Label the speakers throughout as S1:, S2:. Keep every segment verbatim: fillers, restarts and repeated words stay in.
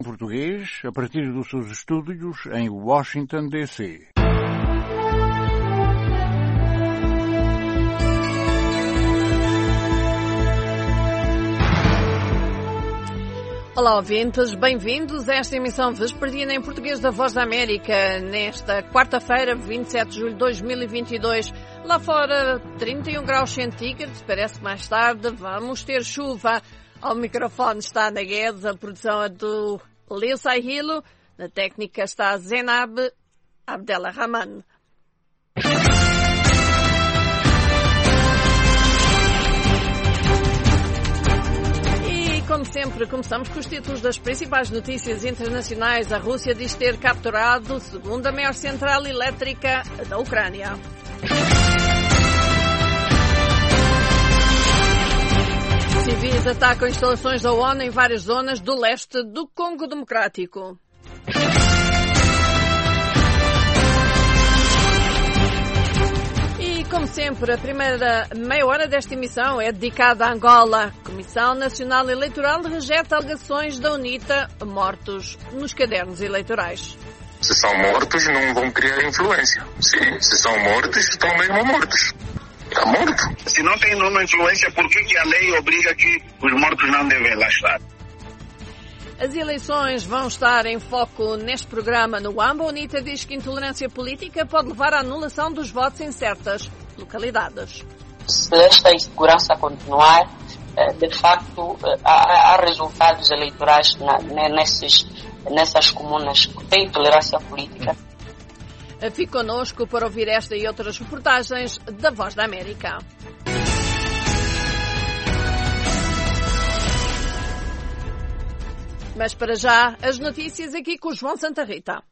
S1: Português, a partir dos seus estúdios em Washington, D C
S2: Olá, ouvintes, bem-vindos a esta emissão vespertina em português da Voz da América, nesta quarta-feira, vinte e sete de julho de dois mil e vinte e dois. Lá fora, trinta e um graus centígrados, parece que mais tarde vamos ter chuva. Ao microfone está a Guedes, a produção é do Leo Saihilo, na técnica está Zenab Abdelrahman. E, como sempre, começamos com os títulos das principais notícias internacionais. A Rússia diz ter capturado a segunda maior central elétrica da Ucrânia. Civis atacam instalações da ONU em várias zonas do leste do Congo Democrático. E, como sempre, a primeira meia hora desta emissão é dedicada a Angola. A Comissão Nacional Eleitoral rejeta alegações da UNITA, mortos nos cadernos eleitorais.
S3: Se são mortos, não vão criar influência. Sim, se são mortos, estão mesmo mortos. Está morto.
S4: Se não tem nenhuma influência, por que, que a lei obriga que os mortos não devem lá estar?
S2: As eleições vão estar em foco neste programa. No AMBA, a UNITA diz que intolerância política pode levar à anulação dos votos em certas localidades.
S5: Se esta insegurança continuar, de facto, há resultados eleitorais nesses, nessas comunas que têm intolerância política.
S2: Fique connosco para ouvir esta e outras reportagens da Voz da América. Mas para já, as notícias aqui com o João Santa Rita.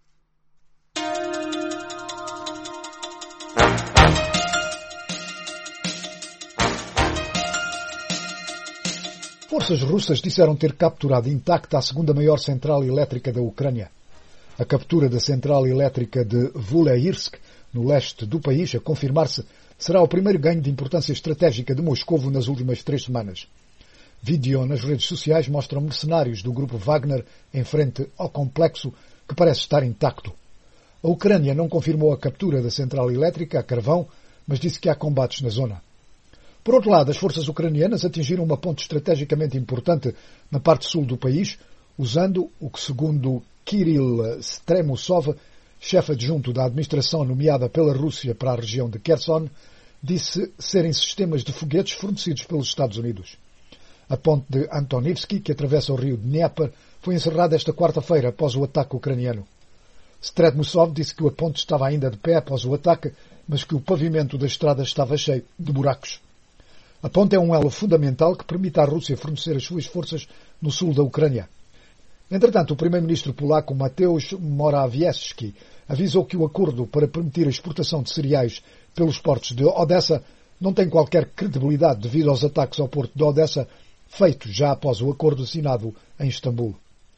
S6: Forças russas disseram ter capturado intacta a segunda maior central elétrica da Ucrânia. A captura da central elétrica de Vuleirsk, no leste do país, a confirmar-se, será o primeiro ganho de importância estratégica de Moscovo nas últimas três semanas. Vídeo nas redes sociais mostram mercenários do grupo Wagner em frente ao complexo, que parece estar intacto. A Ucrânia não confirmou a captura da central elétrica a carvão, mas disse que há combates na zona. Por outro lado, as forças ucranianas atingiram uma ponte estrategicamente importante na parte sul do país, usando o que, segundo Kirill Stremusov, chefe adjunto da administração nomeada pela Rússia para a região de Kherson, disse serem sistemas de foguetes fornecidos pelos Estados Unidos. A ponte de Antonivsky, que atravessa o rio Dnieper, foi encerrada esta quarta-feira após o ataque ucraniano. Stremusov disse que a ponte estava ainda de pé após o ataque, mas que o pavimento da estrada estava cheio de buracos. A ponte é um elo fundamental que permite à Rússia fornecer as suas forças no sul da Ucrânia. Entretanto, o primeiro-ministro polaco Mateusz Morawiecki avisou que o acordo para permitir a exportação de cereais pelos portos de Odessa não tem qualquer credibilidade devido aos ataques ao porto de Odessa feitos já após o acordo assinado em Istambul.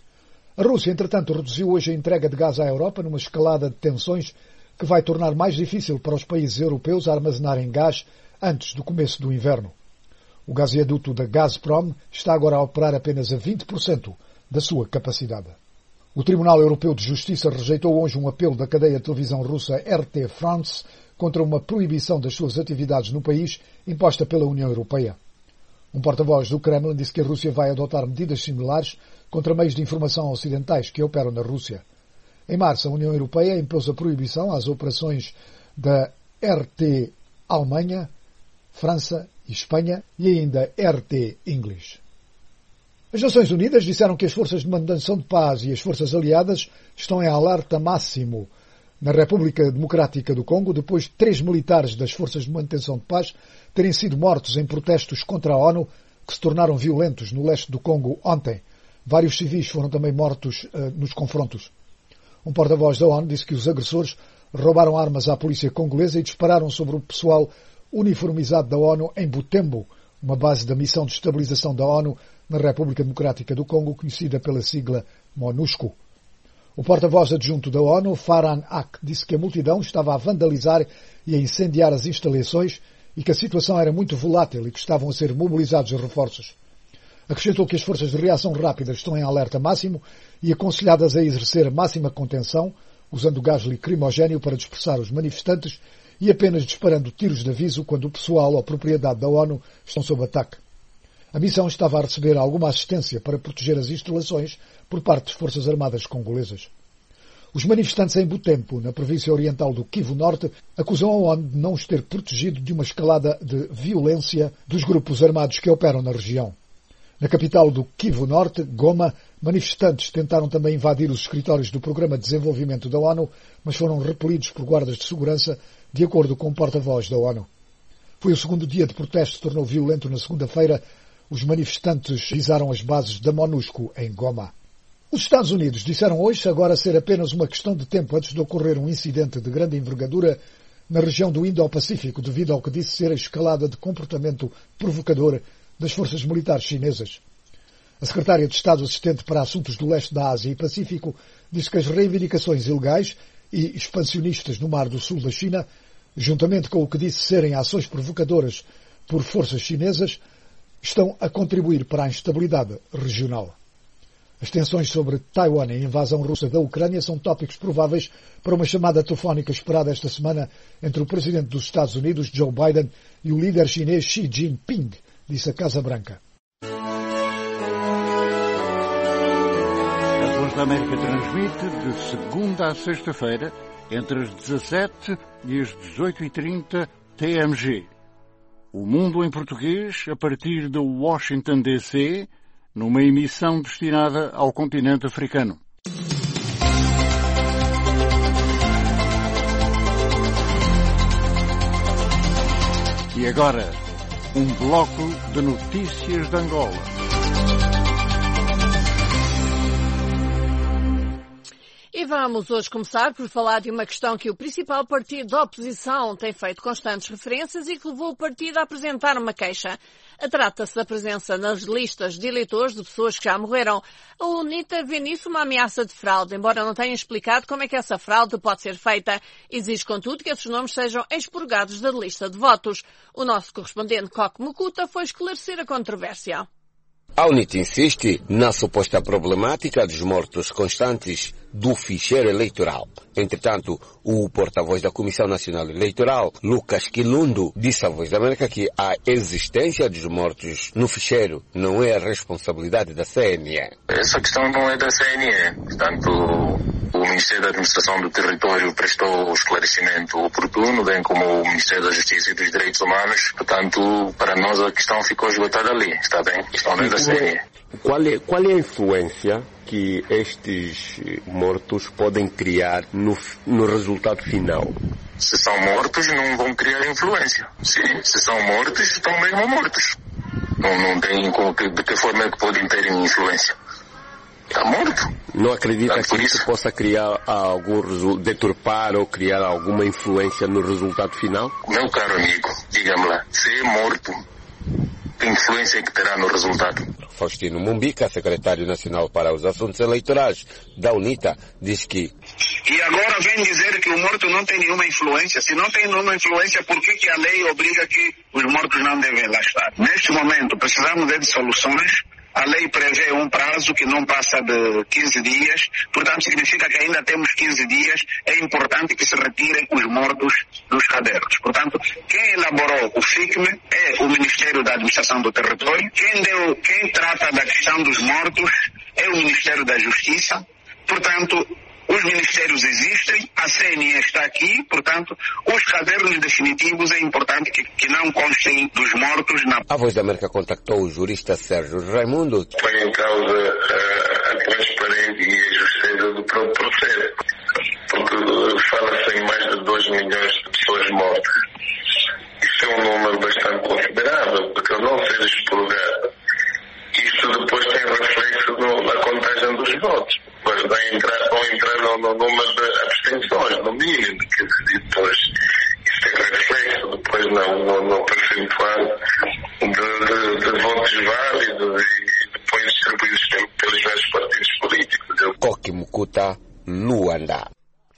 S6: A Rússia, entretanto, reduziu hoje a entrega de gás à Europa numa escalada de tensões que vai tornar mais difícil para os países europeus armazenarem gás antes do começo do inverno. O gasoduto da Gazprom está agora a operar apenas a vinte por cento da sua capacidade. O Tribunal Europeu de Justiça rejeitou hoje um apelo da cadeia de televisão russa R T France contra uma proibição das suas atividades no país imposta pela União Europeia. Um porta-voz do Kremlin disse que a Rússia vai adotar medidas similares contra meios de informação ocidentais que operam na Rússia. Em março, a União Europeia impôs a proibição às operações da R T Alemanha, França e Espanha e ainda R T English. As Nações Unidas disseram que as forças de manutenção de paz e as forças aliadas estão em alerta máximo na República Democrática do Congo depois de três militares das forças de manutenção de paz terem sido mortos em protestos contra a ONU que se tornaram violentos no leste do Congo ontem. Vários civis foram também mortos uh, nos confrontos. Um porta-voz da ONU disse que os agressores roubaram armas à polícia congolesa e dispararam sobre o pessoal uniformizado da ONU em Butembo, uma base da Missão de Estabilização da ONU na República Democrática do Congo, conhecida pela sigla MONUSCO. O porta-voz adjunto da ONU, Farhan Haq, disse que a multidão estava a vandalizar e a incendiar as instalações e que a situação era muito volátil e que estavam a ser mobilizados reforços. Acrescentou que as forças de reação rápida estão em alerta máximo e aconselhadas a exercer máxima contenção, usando gás lacrimogéneo para dispersar os manifestantes e apenas disparando tiros de aviso quando o pessoal ou propriedade da ONU estão sob ataque. A missão estava a receber alguma assistência para proteger as instalações por parte das Forças Armadas congolesas. Os manifestantes em Butembo, na província oriental do Kivu Norte, acusam a ONU de não os ter protegido de uma escalada de violência dos grupos armados que operam na região. Na capital do Kivu Norte, Goma, manifestantes tentaram também invadir os escritórios do Programa de Desenvolvimento da ONU, mas foram repelidos por guardas de segurança, de acordo com o porta-voz da ONU. Foi o segundo dia de protesto que se tornou violento na segunda-feira. Os manifestantes visaram as bases da MONUSCO em Goma. Os Estados Unidos disseram hoje agora ser apenas uma questão de tempo antes de ocorrer um incidente de grande envergadura na região do Indo-Pacífico, devido ao que disse ser a escalada de comportamento provocador das forças militares chinesas. A secretária de Estado assistente para assuntos do leste da Ásia e Pacífico disse que as reivindicações ilegais e expansionistas no Mar do Sul da China, juntamente com o que disse serem ações provocadoras por forças chinesas, estão a contribuir para a instabilidade regional. As tensões sobre Taiwan e a invasão russa da Ucrânia são tópicos prováveis para uma chamada telefónica esperada esta semana entre o presidente dos Estados Unidos, Joe Biden, e o líder chinês Xi Jinping, disse a Casa Branca.
S1: A Voz da América transmite de segunda a sexta-feira, entre as dezassete e as dezoito e trinta T M G. O Mundo em Português, a partir de Washington, D C, numa emissão destinada ao continente africano. E agora, um bloco de notícias de Angola.
S2: E vamos hoje começar por falar de uma questão que o principal partido da oposição tem feito constantes referências e que levou o partido a apresentar uma queixa. Trata-se da presença nas listas de eleitores de pessoas que já morreram. A UNITA vê nisso uma ameaça de fraude, embora não tenha explicado como é que essa fraude pode ser feita. Exige, contudo, que esses nomes sejam expurgados da lista de votos. O nosso correspondente Coque Mukuta foi esclarecer a controvérsia.
S7: A UNITA insiste na suposta problemática dos mortos constantes do ficheiro eleitoral. Entretanto, o porta-voz da Comissão Nacional Eleitoral, Lucas Quilundo, disse à Voz da América que a existência dos mortos no ficheiro não é a responsabilidade da C N E.
S3: Essa questão não é da C N E. Portanto, o Ministério da Administração do Território prestou o esclarecimento oportuno, bem como o Ministério da Justiça e dos Direitos Humanos. Portanto, para nós a questão ficou esgotada ali. Está bem? A questão não é da C N E.
S8: Qual é, qual é a influência que estes mortos podem criar no, no resultado final?
S3: Se são mortos, não vão criar influência. Sim, se são mortos, estão mesmo mortos. Não, não tem de que forma é que podem ter influência. Está morto.
S8: Não acredita
S3: Portanto,
S8: que isso, isso possa criar algum, deturpar ou criar alguma influência no resultado final?
S3: Meu caro amigo, diga-me lá, se é morto, que influência que terá no resultado?
S7: Faustino Mumbica, secretário nacional para os assuntos eleitorais da UNITA, diz que...
S4: E agora vem dizer que o morto não tem nenhuma influência. Se não tem nenhuma influência, por que, que a lei obriga que os mortos não devem lá estar? Neste momento, precisamos de soluções. A lei prevê um prazo que não passa de quinze dias, portanto significa que ainda temos quinze dias, é importante que se retirem os mortos dos cadernos. Portanto, quem elaborou o F I C M é o Ministério da Administração do Território, quem, deu, quem trata da questão dos mortos é o Ministério da Justiça, portanto, os ministérios existem, a C N E está aqui, portanto, os cadernos definitivos é importante que, que não constem dos mortos. Na...
S7: A Voz da América contactou o jurista Sérgio Raimundo.
S3: Põe em causa a, a transparência e a justiça do próprio processo, porque fala-se em mais de dois milhões de pessoas mortas. Isso é um número bastante considerável, porque ao não ser expurgado, isso depois tem reflexo no, na contagem dos votos. Depois vai entrar, vão entrar no, no número de abstenções, no mínimo, que depois isso tem reflexo depois no, no, no percentual de, de, de votos válidos e depois distribuídos pelos vários partidos políticos.
S7: Coque Mukuta, Luanda.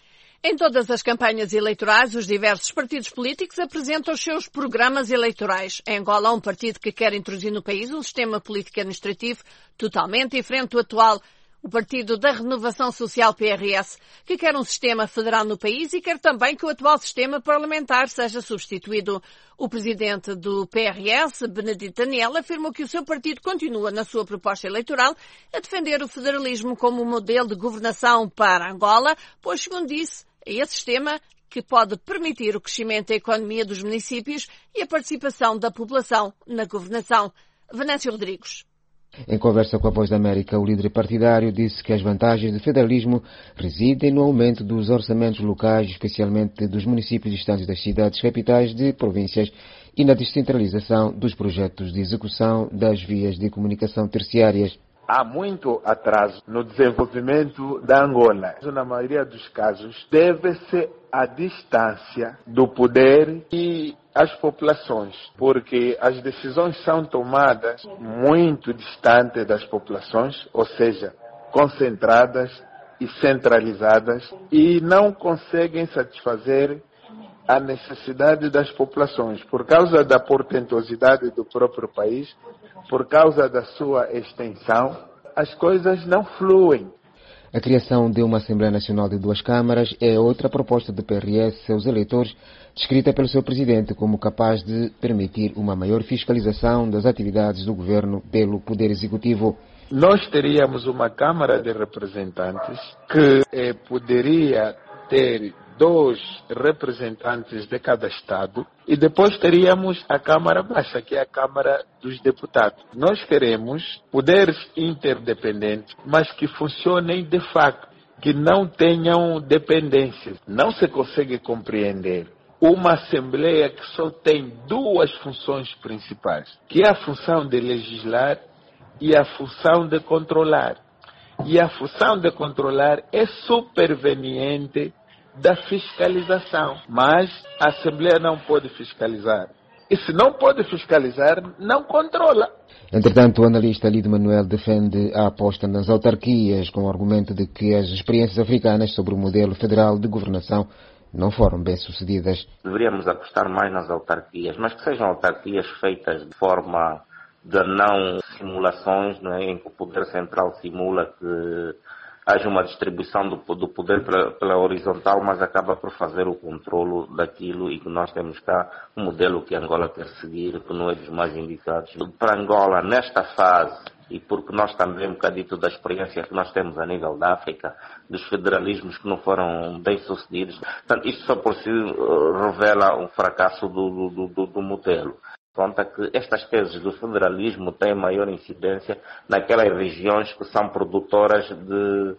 S2: Em todas as campanhas eleitorais, os diversos partidos políticos apresentam os seus programas eleitorais. Em Angola, há um partido que quer introduzir no país um sistema político administrativo totalmente diferente do atual. O Partido da Renovação Social, P R S, que quer um sistema federal no país e quer também que o atual sistema parlamentar seja substituído. O presidente do P R S, Benedito Daniel, afirmou que o seu partido continua na sua proposta eleitoral a defender o federalismo como modelo de governação para Angola, pois, segundo disse, é esse sistema que pode permitir o crescimento da economia dos municípios e a participação da população na governação. Venâncio Rodrigues.
S9: Em conversa com a Voz da América, o líder partidário disse que as vantagens do federalismo residem no aumento dos orçamentos locais, especialmente dos municípios distantes das cidades capitais de províncias, e na descentralização dos projetos de execução das vias de comunicação terciárias.
S10: Há muito atraso no desenvolvimento da Angola. Na maioria dos casos, deve-se à distância do poder e as populações, porque as decisões são tomadas muito distante das populações, ou seja, concentradas e centralizadas, e não conseguem satisfazer a necessidade das populações, por causa da portentosidade do próprio país, por causa da sua extensão, as coisas não fluem.
S9: A criação de uma Assembleia Nacional de duas câmaras é outra proposta do P R S aos eleitores, descrita pelo seu presidente como capaz de permitir uma maior fiscalização das atividades do governo pelo Poder Executivo.
S10: Nós teríamos uma Câmara de Representantes que eh, poderia ter dois representantes de cada estado e depois teríamos a Câmara Baixa, que é a Câmara dos Deputados. Nós queremos poderes interdependentes, mas que funcionem de facto, que não tenham dependências. Não se consegue compreender uma Assembleia que só tem duas funções principais, que é a função de legislar e a função de controlar. E a função de controlar é superveniente da fiscalização, mas a Assembleia não pode fiscalizar. E se não pode fiscalizar, não controla.
S9: Entretanto, o analista Lido Manuel defende a aposta nas autarquias com o argumento de que as experiências africanas sobre o modelo federal de governação não foram bem-sucedidas.
S11: Deveríamos apostar mais nas autarquias, mas que sejam autarquias feitas de forma de não simulações, não é, em que o poder central simula que haja uma distribuição do, do poder pela, pela horizontal, mas acaba por fazer o controlo daquilo, e que nós temos cá um modelo que Angola quer seguir, que não é dos mais indicados. Para Angola, nesta fase, e porque nós também um bocadito da experiência que nós temos a nível da África, dos federalismos que não foram bem sucedidos, portanto, isso só por si uh, revela um fracasso do, do, do, do modelo. Conta que estas teses do federalismo têm maior incidência naquelas regiões que são produtoras de,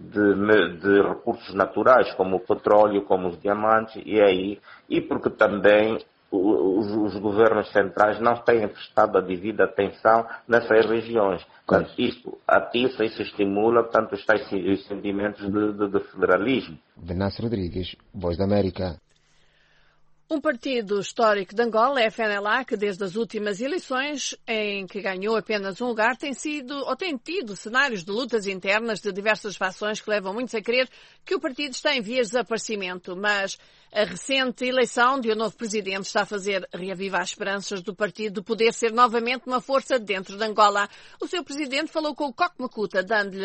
S11: de, de recursos naturais, como o petróleo, como os diamantes, e aí, e porque também os, os governos centrais não têm prestado a devida atenção nessas regiões. Portanto, isto atiça e se estimula, portanto, os tais sentimentos de, de, de federalismo.
S9: Venâncio Rodrigues, Voz da América.
S2: Um partido histórico de Angola, a F N L A, que desde as últimas eleições, em que ganhou apenas um lugar, tem sido ou tem tido cenários de lutas internas de diversas fações que levam muitos a crer que o partido está em vias de desaparecimento. Mas a recente eleição de um novo presidente está a fazer reavivar as esperanças do partido de poder ser novamente uma força dentro de Angola. O seu presidente falou com o Coque Macuta, dando-lhe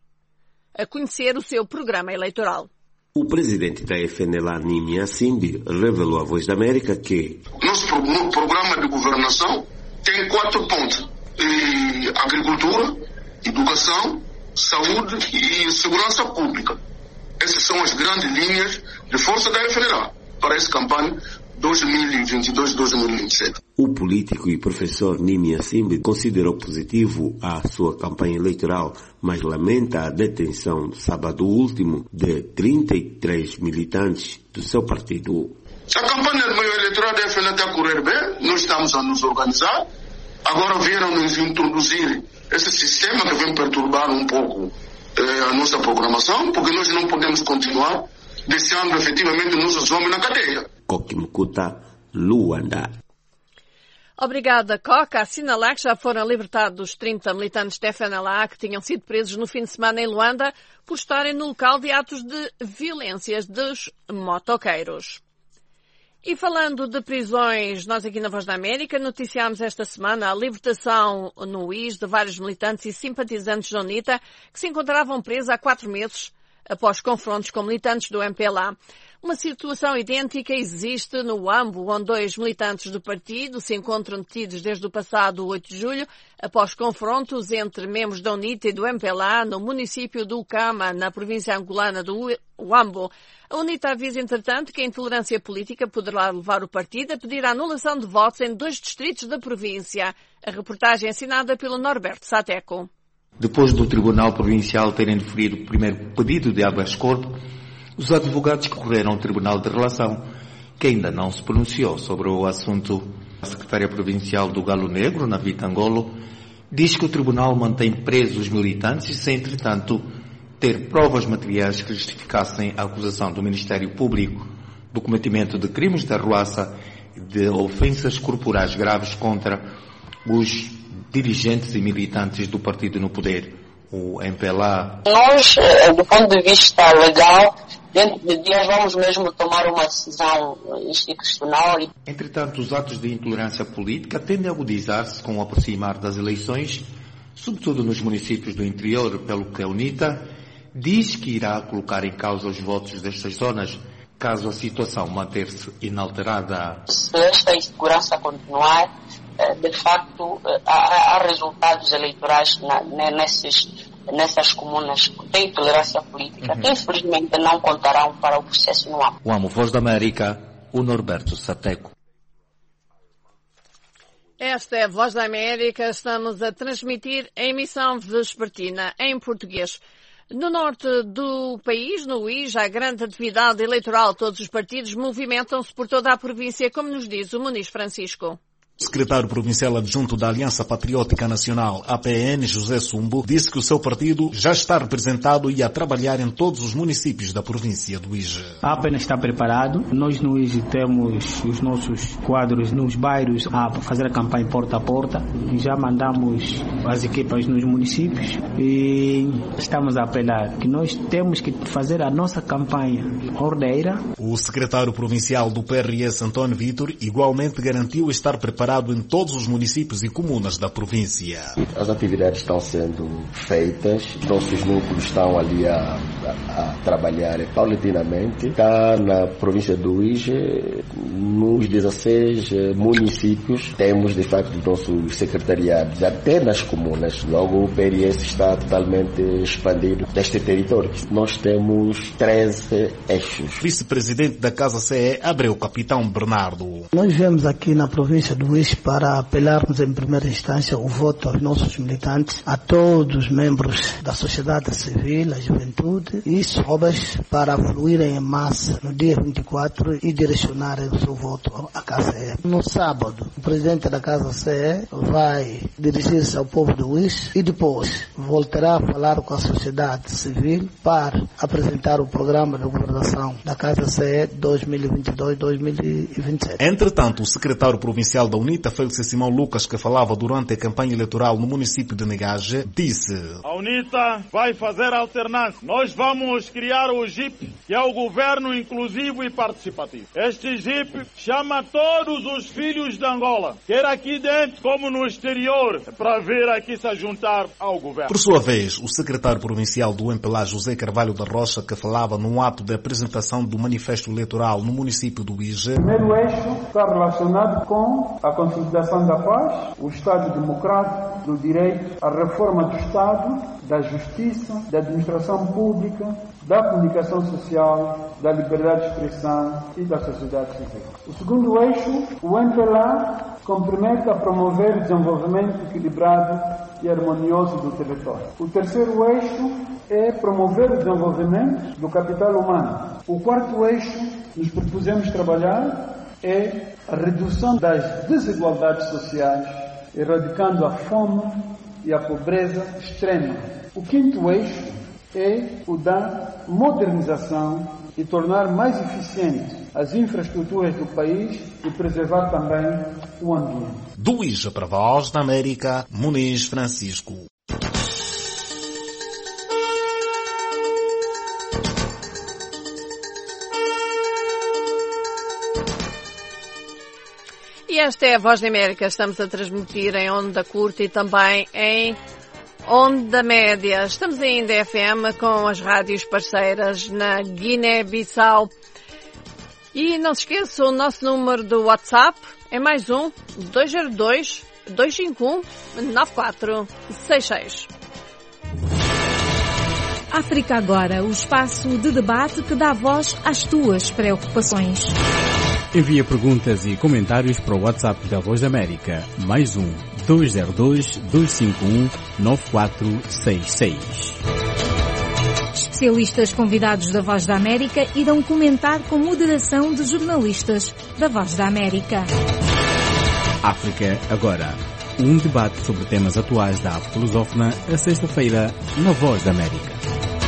S2: a conhecer o seu programa eleitoral.
S12: O presidente da F N L A, Nimia Simbi, revelou à Voz da América que
S4: nosso programa de governação tem quatro pontos: e agricultura, educação, saúde e segurança pública. Essas são as grandes linhas de força da F N L A para essa campanha dois mil e vinte e dois a dois mil e vinte e sete.
S12: O político e professor Nimia Simbi considerou positivo a sua campanha eleitoral, mas lamenta a detenção sábado último de trinta e três militantes do seu partido.
S4: A campanha eleitoral da F N L A está a correr bem, nós estamos a nos organizar. Agora vieram nos introduzir esse sistema que vem perturbar um pouco eh, a nossa programação, porque nós não podemos continuar deixando efetivamente nossos homens na cadeia.
S12: Coque Macuta, Luanda.
S2: Obrigada, Coca. Assinalar que já foram libertados trinta militantes da F N L A que tinham sido presos no fim de semana em Luanda por estarem no local de atos de violências dos motoqueiros. E falando de prisões, nós aqui na Voz da América noticiámos esta semana a libertação no U I S de vários militantes e simpatizantes da UNITA que se encontravam presos há quatro meses após confrontos com militantes do M P L A. Uma situação idêntica existe no Uambo, onde dois militantes do partido se encontram detidos desde o passado oito de julho, após confrontos entre membros da UNITA e do M P L A no município do Ucama, na província angolana do Uambo. A UNITA avisa, entretanto, que a intolerância política poderá levar o partido a pedir a anulação de votos em dois distritos da província. A reportagem é assinada pelo Norberto Sateco.
S13: Depois do Tribunal Provincial terem deferido o primeiro pedido de habeas corpus, os advogados recorreram ao Tribunal de Relação, que ainda não se pronunciou sobre o assunto. A secretária provincial do Galo Negro, Navita Angolo, diz que o Tribunal mantém presos os militantes sem, entretanto, ter provas materiais que justificassem a acusação do Ministério Público do cometimento de crimes de arruaça e de ofensas corporais graves contra os dirigentes e militantes do partido no poder, o M P L A.
S5: Nós, do ponto de vista legal, dentro de dias vamos mesmo tomar uma decisão institucional.
S13: Entretanto, os atos de intolerância política tendem a agudizar-se com o aproximar das eleições, sobretudo nos municípios do interior, pelo que a UNITA diz que irá colocar em causa os votos destas zonas, caso a situação manter-se inalterada.
S5: Se esta insegurança continuar, de facto, há, há resultados eleitorais na, nesses, nessas comunas que têm tolerância política, uhum. que infelizmente não contarão para o processo no âmbito.
S14: O Amo Voz da América, o Norberto Sateco.
S2: Esta é a Voz da América, estamos a transmitir a emissão vespertina em português. No norte do país, no U I S, há grande atividade eleitoral. Todos os partidos movimentam-se por toda a província, como nos diz o Muniz Francisco.
S15: O secretário provincial adjunto da Aliança Patriótica Nacional, A P N, José Sumbo, disse que o seu partido já está representado e a trabalhar em todos os municípios da província do U I S.
S16: A A P N está preparado. Nós no U I S temos os nossos quadros nos bairros a fazer a campanha porta a porta. Já mandamos as equipas nos municípios e estamos a apelar que nós temos que fazer a nossa campanha ordeira.
S15: O secretário provincial do P R S, António Vitor, igualmente garantiu estar preparado em todos os municípios e comunas da província.
S17: As atividades estão sendo feitas, nossos núcleos estão ali a, a, a trabalhar paulatinamente. Cá na província do U I S, nos dezesseis municípios, temos de facto nossos secretariados, até nas comunas. Logo o P R S está totalmente expandido neste território. Nós temos treze eixos.
S15: Vice-presidente da Casa C E, Abreu Capitão Bernardo.
S18: Nós vemos aqui na província do U I S para apelarmos em primeira instância o voto aos nossos militantes, a todos os membros da sociedade civil, a juventude e jovens para fluírem em massa no dia vinte e quatro e direcionarem o seu voto à Casa C E. No sábado, o presidente da Casa C E vai dirigir-se ao povo do U I S e depois voltará a falar com a sociedade civil para apresentar o programa de governação da Casa C E dois mil e vinte e dois a dois mil e vinte e sete.
S15: Entretanto, o secretário provincial da UNITA, Félix Simão Lucas, que falava durante a campanha eleitoral no município de Negage, disse:
S19: a UNITA vai fazer alternância. Nós vamos criar o G I P, que é o Governo Inclusivo e Participativo. Este G I P chama todos os filhos de Angola, quer aqui dentro como no exterior, para vir aqui se juntar ao governo.
S15: Por sua vez, o secretário provincial do M P L A, José Carvalho da Rocha, que falava num ato de apresentação do manifesto eleitoral no município do U I S.
S20: O primeiro eixo está relacionado com a consolidação da paz, o Estado democrático, do direito, a reforma do Estado, da justiça, da administração pública, da comunicação social, da liberdade de expressão e da sociedade civil. O segundo eixo, o M P L A compromete a promover o desenvolvimento equilibrado e harmonioso do território. O terceiro eixo é promover o desenvolvimento do capital humano. O quarto eixo, nos propusemos trabalhar, é a redução das desigualdades sociais, erradicando a fome e a pobreza extrema. O quinto eixo é o da modernização e tornar mais eficientes as infraestruturas do país e preservar também o ambiente.
S15: Do I J para a Voz da América, Muniz Francisco.
S2: E esta é a Voz da América. Estamos a transmitir em onda curta e também em onda média. Estamos ainda em F M com as rádios parceiras na Guiné-Bissau. E não se esqueça, o nosso número do WhatsApp é mais um dois zero dois, dois cinco um, nove quatro seis seis.
S21: África Agora, o espaço de debate que dá voz às tuas preocupações.
S22: Envia perguntas e comentários para o WhatsApp da Voz da América, mais um dois zero dois, dois cinco um, nove quatro seis seis.
S21: Especialistas convidados da Voz da América irão comentar com moderação de jornalistas da Voz da América.
S22: África Agora, um debate sobre temas atuais da África lusófona, a sexta-feira, na Voz da América.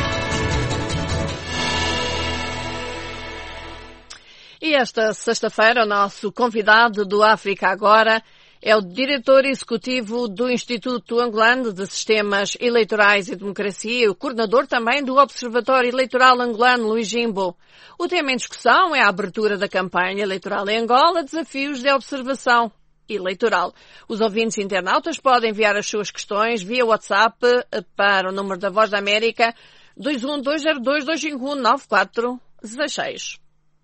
S2: E esta sexta-feira o nosso convidado do África Agora é o diretor executivo do Instituto Angolano de Sistemas Eleitorais e Democracia e o coordenador também do Observatório Eleitoral Angolano, Luís Jimbo. O tema em discussão é a abertura da campanha eleitoral em Angola, desafios de observação eleitoral. Os ouvintes internautas podem enviar as suas questões via WhatsApp para o número da Voz da América dois um dois zero dois, dois cinco um, nove quatro seis seis.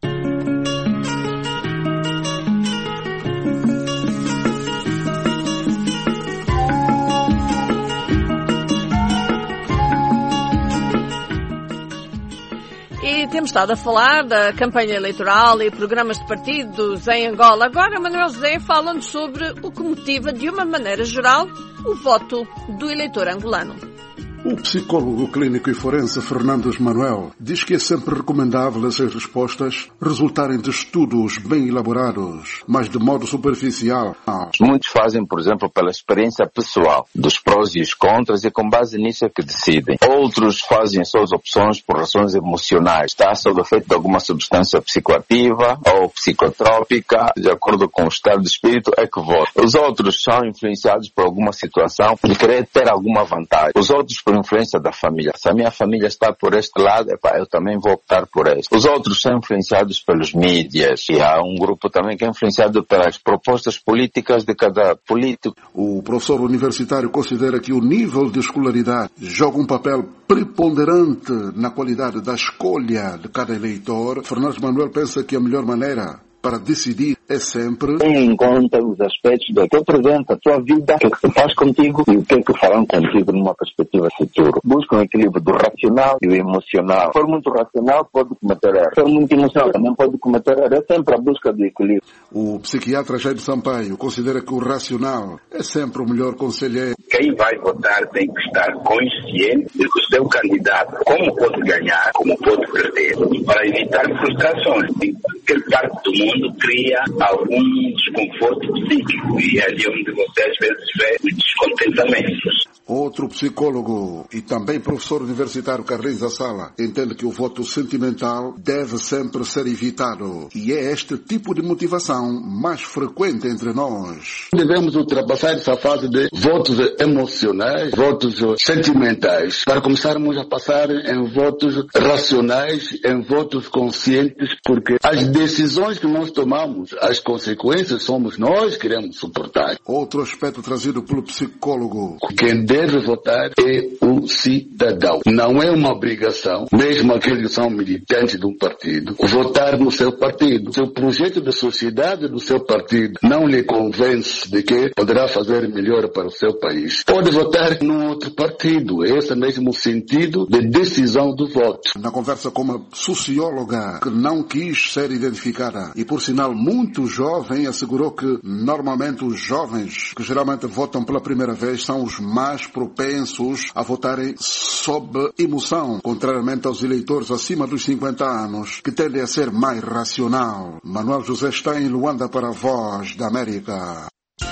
S2: E temos estado a falar da campanha eleitoral e programas de partidos em Angola. Agora, Manuel José fala-nos sobre o que motiva, de uma maneira geral, o voto do eleitor angolano.
S23: O psicólogo clínico e forense Fernandes Manuel diz que é sempre recomendável as respostas resultarem de estudos bem elaborados, mas de modo superficial.
S24: Muitos fazem, por exemplo, pela experiência pessoal, dos prós e os contras, e com base nisso é que decidem. Outros fazem suas opções por razões emocionais. Está sob efeito de alguma substância psicoativa ou psicotrópica, de acordo com o estado de espírito, é que votam. Os outros são influenciados por alguma situação de querer ter alguma vantagem. Os outros por influência da família. Se a minha família está por este lado, epá, eu também vou optar por este. Os outros são influenciados pelos mídias, e há um grupo também que é influenciado pelas propostas políticas de cada político.
S23: O professor universitário considera que o nível de escolaridade joga um papel preponderante na qualidade da escolha de cada eleitor. Fernandes Manuel pensa que a melhor maneira para decidir é sempre
S25: ter em conta os aspectos do teu presente, a tua vida, o que é que se faz contigo e o que é que farão contigo numa perspectiva futura. Busca um equilíbrio do racional e do emocional. Se for muito racional, pode cometer erro. Se for muito emocional, também pode cometer erro. É sempre a busca do equilíbrio.
S23: O psiquiatra Jaime Sampaio considera que o racional é sempre o melhor conselheiro.
S4: Quem vai votar tem que estar consciente de que o seu candidato, como pode ganhar, como pode perder, para evitar frustrações. Aquele parte do mundo cria algum desconforto psíquico, e é ali onde você às vezes vê os descontentamentos.
S23: Outro psicólogo e também professor universitário, Carlinhos Assala, entende que o voto sentimental deve sempre ser evitado, e é este tipo de motivação mais frequente entre nós.
S26: Devemos ultrapassar essa fase de votos emocionais, votos sentimentais, para começarmos a passar em votos racionais, em votos conscientes, porque as decisões que nós tomamos, as consequências somos nós que iremos suportar.
S23: Outro aspecto trazido pelo psicólogo.
S26: Quem deve votar é o cidadão. Não é uma obrigação, mesmo aqueles que são militantes de um partido, votar no seu partido. Seu projeto de sociedade do seu partido não lhe convence de que poderá fazer melhor para o seu país. Pode votar num outro partido. Esse é mesmo o sentido de decisão do voto.
S23: Na conversa com uma socióloga que não quis ser identificada e, por sinal, muito jovem, assegurou que normalmente os jovens que geralmente votam pela primeira vez são os mais propensos a votarem sob emoção, contrariamente aos eleitores acima dos cinquenta anos, que tendem a ser mais racional. Manuel José está em Luanda para a Voz da América.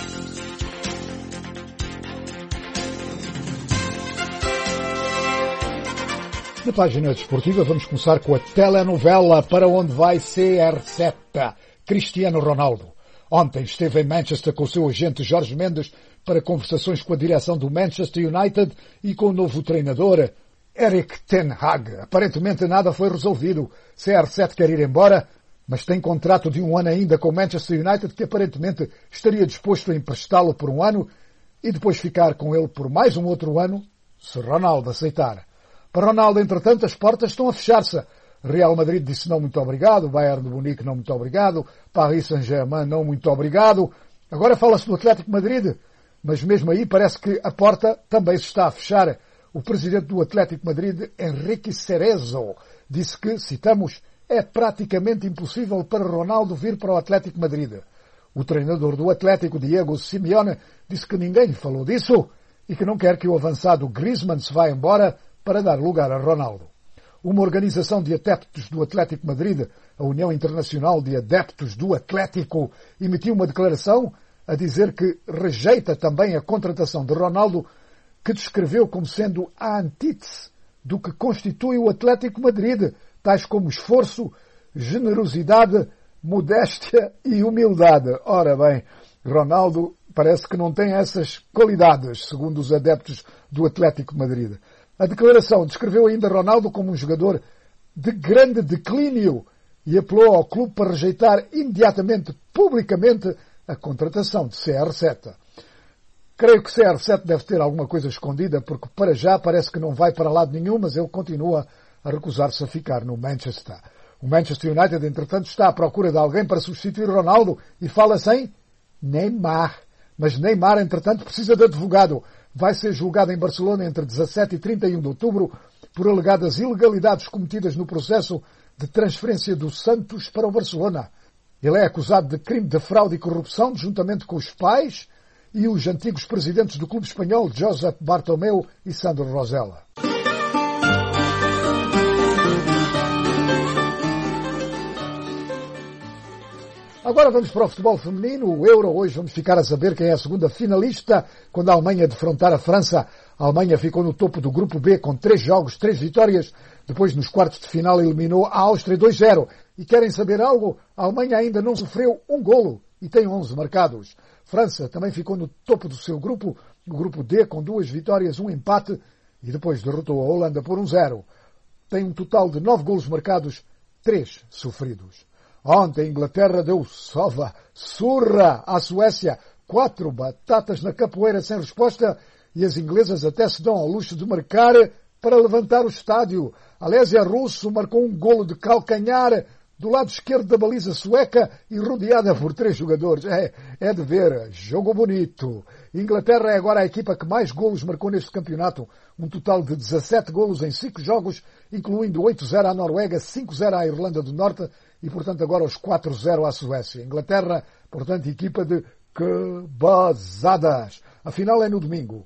S6: Na página desportiva vamos começar com a telenovela Para Onde Vai C R sete. Cristiano Ronaldo. Ontem esteve em Manchester com o seu agente Jorge Mendes para conversações com a direção do Manchester United e com o novo treinador Erik ten Hag. Aparentemente nada foi resolvido. C R sete quer ir embora, mas tem contrato de um ano ainda com o Manchester United, que aparentemente estaria disposto a emprestá-lo por um ano e depois ficar com ele por mais um outro ano, se Ronaldo aceitar. Para Ronaldo, entretanto, as portas estão a fechar-se. Real Madrid disse não muito obrigado, Bayern de Munique não muito obrigado, Paris Saint-Germain não muito obrigado. Agora fala-se do Atlético Madrid, mas mesmo aí parece que a porta também se está a fechar. O presidente do Atlético Madrid, Enrique Cerezo, disse que, citamos, é praticamente impossível para Ronaldo vir para o Atlético Madrid. O treinador do Atlético, Diego Simeone, disse que ninguém lhe falou disso e que não quer que o avançado Griezmann se vá embora para dar lugar a Ronaldo. Uma organização de adeptos do Atlético Madrid, a União Internacional de Adeptos do Atlético, emitiu uma declaração a dizer que rejeita também a contratação de Ronaldo, que descreveu como sendo a antítese do que constitui o Atlético Madrid, tais como esforço, generosidade, modéstia e humildade. Ora bem, Ronaldo parece que não tem essas qualidades, segundo os adeptos do Atlético Madrid. A declaração descreveu ainda Ronaldo como um jogador de grande declínio e apelou ao clube para rejeitar imediatamente, publicamente, a contratação de C R sete. Creio que C R sete deve ter alguma coisa escondida, porque para já parece que não vai para lado nenhum, mas ele continua a recusar-se a ficar no Manchester. O Manchester United, entretanto, está à procura de alguém para substituir Ronaldo e fala-se em Neymar. Mas Neymar, entretanto, precisa de advogado. Vai ser julgado em Barcelona entre dezassete e trinta e um de outubro por alegadas ilegalidades cometidas no processo de transferência do Santos para o Barcelona. Ele é acusado de crime de fraude e corrupção, juntamente com os pais e os antigos presidentes do clube espanhol, Josep Bartomeu e Sandro Rosella. Agora vamos para o futebol feminino, o Euro. Hoje vamos ficar a saber quem é a segunda finalista quando a Alemanha defrontar a França. A Alemanha ficou no topo do grupo B com três jogos, três vitórias. Depois, nos quartos de final, eliminou a Áustria dois a zero. E querem saber algo? A Alemanha ainda não sofreu um golo e tem onze marcados. França também ficou no topo do seu grupo, o grupo D, com duas vitórias, um empate, e depois derrotou a Holanda por um a zero. Tem um total de nove golos marcados, três sofridos. Ontem a Inglaterra deu sova, surra à Suécia, quatro batatas na capoeira sem resposta, e as inglesas até se dão ao luxo de marcar para levantar o estádio. A Lésia Russo marcou um golo de calcanhar do lado esquerdo da baliza sueca e rodeada por três jogadores. É, é de ver, jogo bonito. Inglaterra é agora a equipa que mais golos marcou neste campeonato. Um total de dezassete golos em cinco jogos, incluindo oito a zero à Noruega, cinco a zero à Irlanda do Norte e, portanto, agora os quatro a zero à Suécia. Inglaterra, portanto, equipa de cabazadas. A final é no domingo.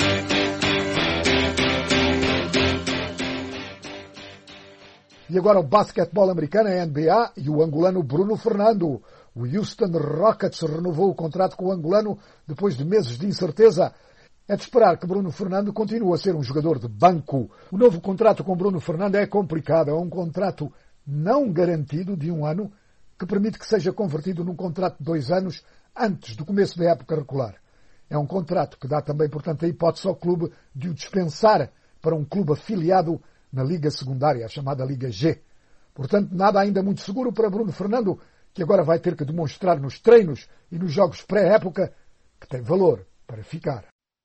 S6: E agora o basquetebol americano, a N B A, e o angolano Bruno Fernando. O Houston Rockets renovou o contrato com o angolano depois de meses de incerteza. É de esperar que Bruno Fernando continue a ser um jogador de banco. O novo contrato com Bruno Fernando é complicado. É um contrato não garantido de um ano que permite que seja convertido num contrato de dois anos antes do começo da época regular. É um contrato que dá também, portanto, a hipótese ao clube de o dispensar para um clube afiliado na Liga Secundária, a chamada Liga G. Portanto, nada ainda muito seguro para Bruno Fernando, que agora vai ter que demonstrar nos treinos e nos jogos pré-época que tem valor para ficar.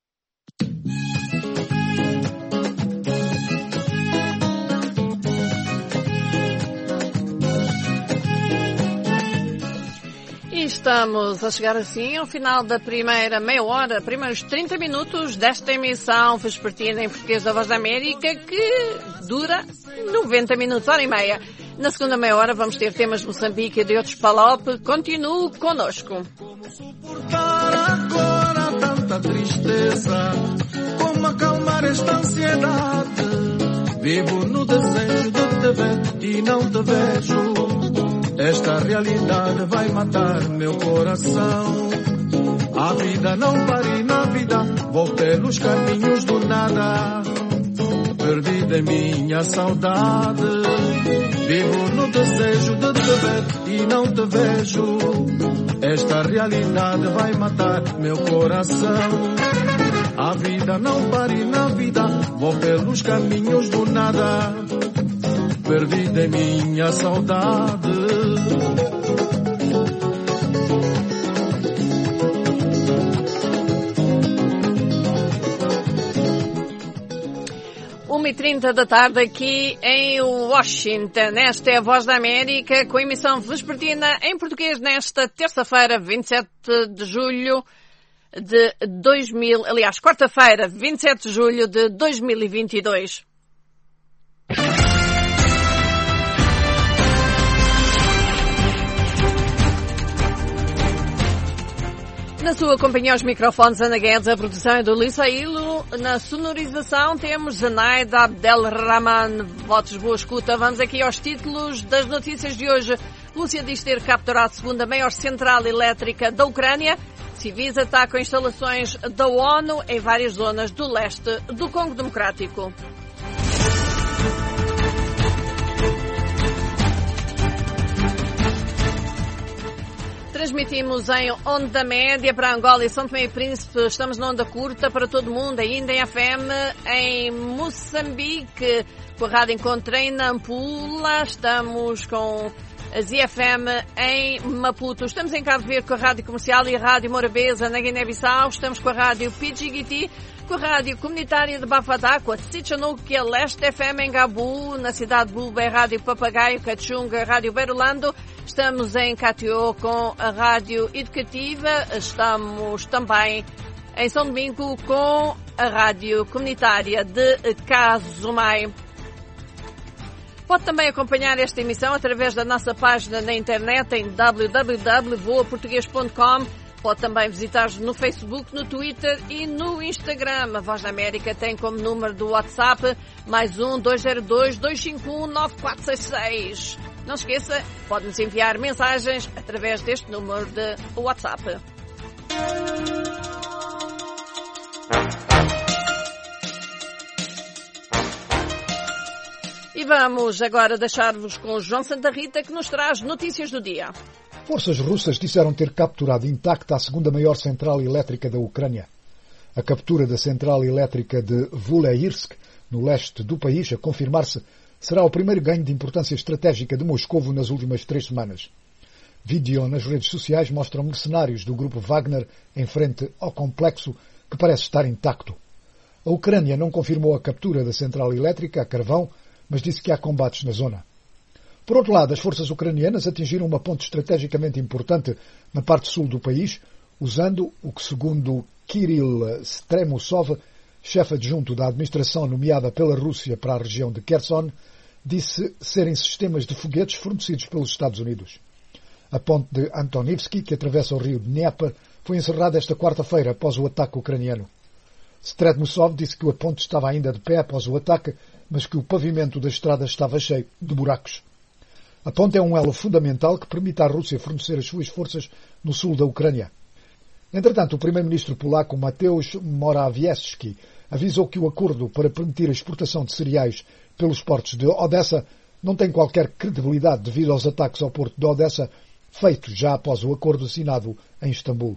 S2: E estamos a chegar assim ao final da primeira meia hora, primeiros trinta minutos desta emissão vespertina em português da Voz da América, que dura noventa minutos, hora e meia. Na segunda meia hora vamos ter temas de Moçambique e de outros Palop. Continue connosco.
S1: Como suportar agora tanta tristeza? Como acalmar esta ansiedade? Vivo no desejo de te ver e não te vejo. Esta realidade vai matar meu coração. A vida não para e na vida vou pelos caminhos do nada. Perdida em minha saudade. Vivo no desejo de te ver e não te vejo. Esta realidade vai matar meu coração. A vida não para e na vida vou pelos caminhos do nada. Perdida em minha saudade.
S2: uma e trinta da tarde aqui em Washington. Esta é a Voz da América com emissão vespertina em português nesta terça-feira, vinte e sete de julho de dois mil, aliás, quarta-feira, vinte e sete de julho de dois mil e vinte e dois. Na sua companhia aos microfones, Ana Guedes, a produção é do Lisa Ilo. Na sonorização temos Zanaida Abdelrahman. Votos boa escuta. Vamos aqui aos títulos das notícias de hoje. Rússia diz ter capturado a segunda maior central elétrica da Ucrânia. Civis atacam instalações da ONU em várias zonas do leste do Congo Democrático. Transmitimos em onda média para Angola e São Tomé e Príncipe. Estamos na onda curta para todo o mundo, ainda em F M, em Moçambique, com a Rádio Encontro em Nampula. Estamos com a Z F M em Maputo. Estamos em Cabo Verde com a Rádio Comercial e a Rádio Morabeza na Guiné-Bissau. Estamos com a Rádio Pidjigiti, com a Rádio Comunitária de Bafadá, com a Tsichanuc, que é Leste F M em Gabu, na cidade de Buba, é Rádio Papagaio, Cachunga, Rádio Berolando. Estamos em Catió com a Rádio Educativa. Estamos também em São Domingo com a Rádio Comunitária de Casumai. Pode também acompanhar esta emissão através da nossa página na internet em w w w ponto voa português ponto com. Pode também visitar-nos no Facebook, no Twitter e no Instagram. A Voz da América tem como número do WhatsApp mais um dois zero dois, dois cinco um, nove quatro seis seis. Não se esqueça, pode-nos enviar mensagens através deste número de WhatsApp. E vamos agora deixar-vos com o João Santa Rita, que nos traz notícias do dia.
S6: Forças russas disseram ter capturado intacta a segunda maior central elétrica da Ucrânia. A captura da central elétrica de Vuleirsk, no leste do país, a confirmar-se, será o primeiro ganho de importância estratégica de Moscovo nas últimas três semanas. Vídeo nas redes sociais mostram mercenários do grupo Wagner em frente ao complexo, que parece estar intacto. A Ucrânia não confirmou a captura da central elétrica a carvão, mas disse que há combates na zona. Por outro lado, as forças ucranianas atingiram uma ponte estrategicamente importante na parte sul do país, usando o que, segundo Kirill Stremusov, chefe adjunto da administração nomeada pela Rússia para a região de Kherson, disse serem sistemas de foguetes fornecidos pelos Estados Unidos. A ponte de Antonivsky, que atravessa o rio Dnieper, foi encerrada esta quarta-feira após o ataque ucraniano. Stremusov disse que a ponte estava ainda de pé após o ataque, mas que o pavimento da estrada estava cheio de buracos. A ponte é um elo fundamental que permite à Rússia fornecer as suas forças no sul da Ucrânia. Entretanto, o primeiro-ministro polaco Mateusz Morawiecki avisou que o acordo para permitir a exportação de cereais pelos portos de Odessa não tem qualquer credibilidade devido aos ataques ao porto de Odessa feitos já após o acordo assinado em Istambul.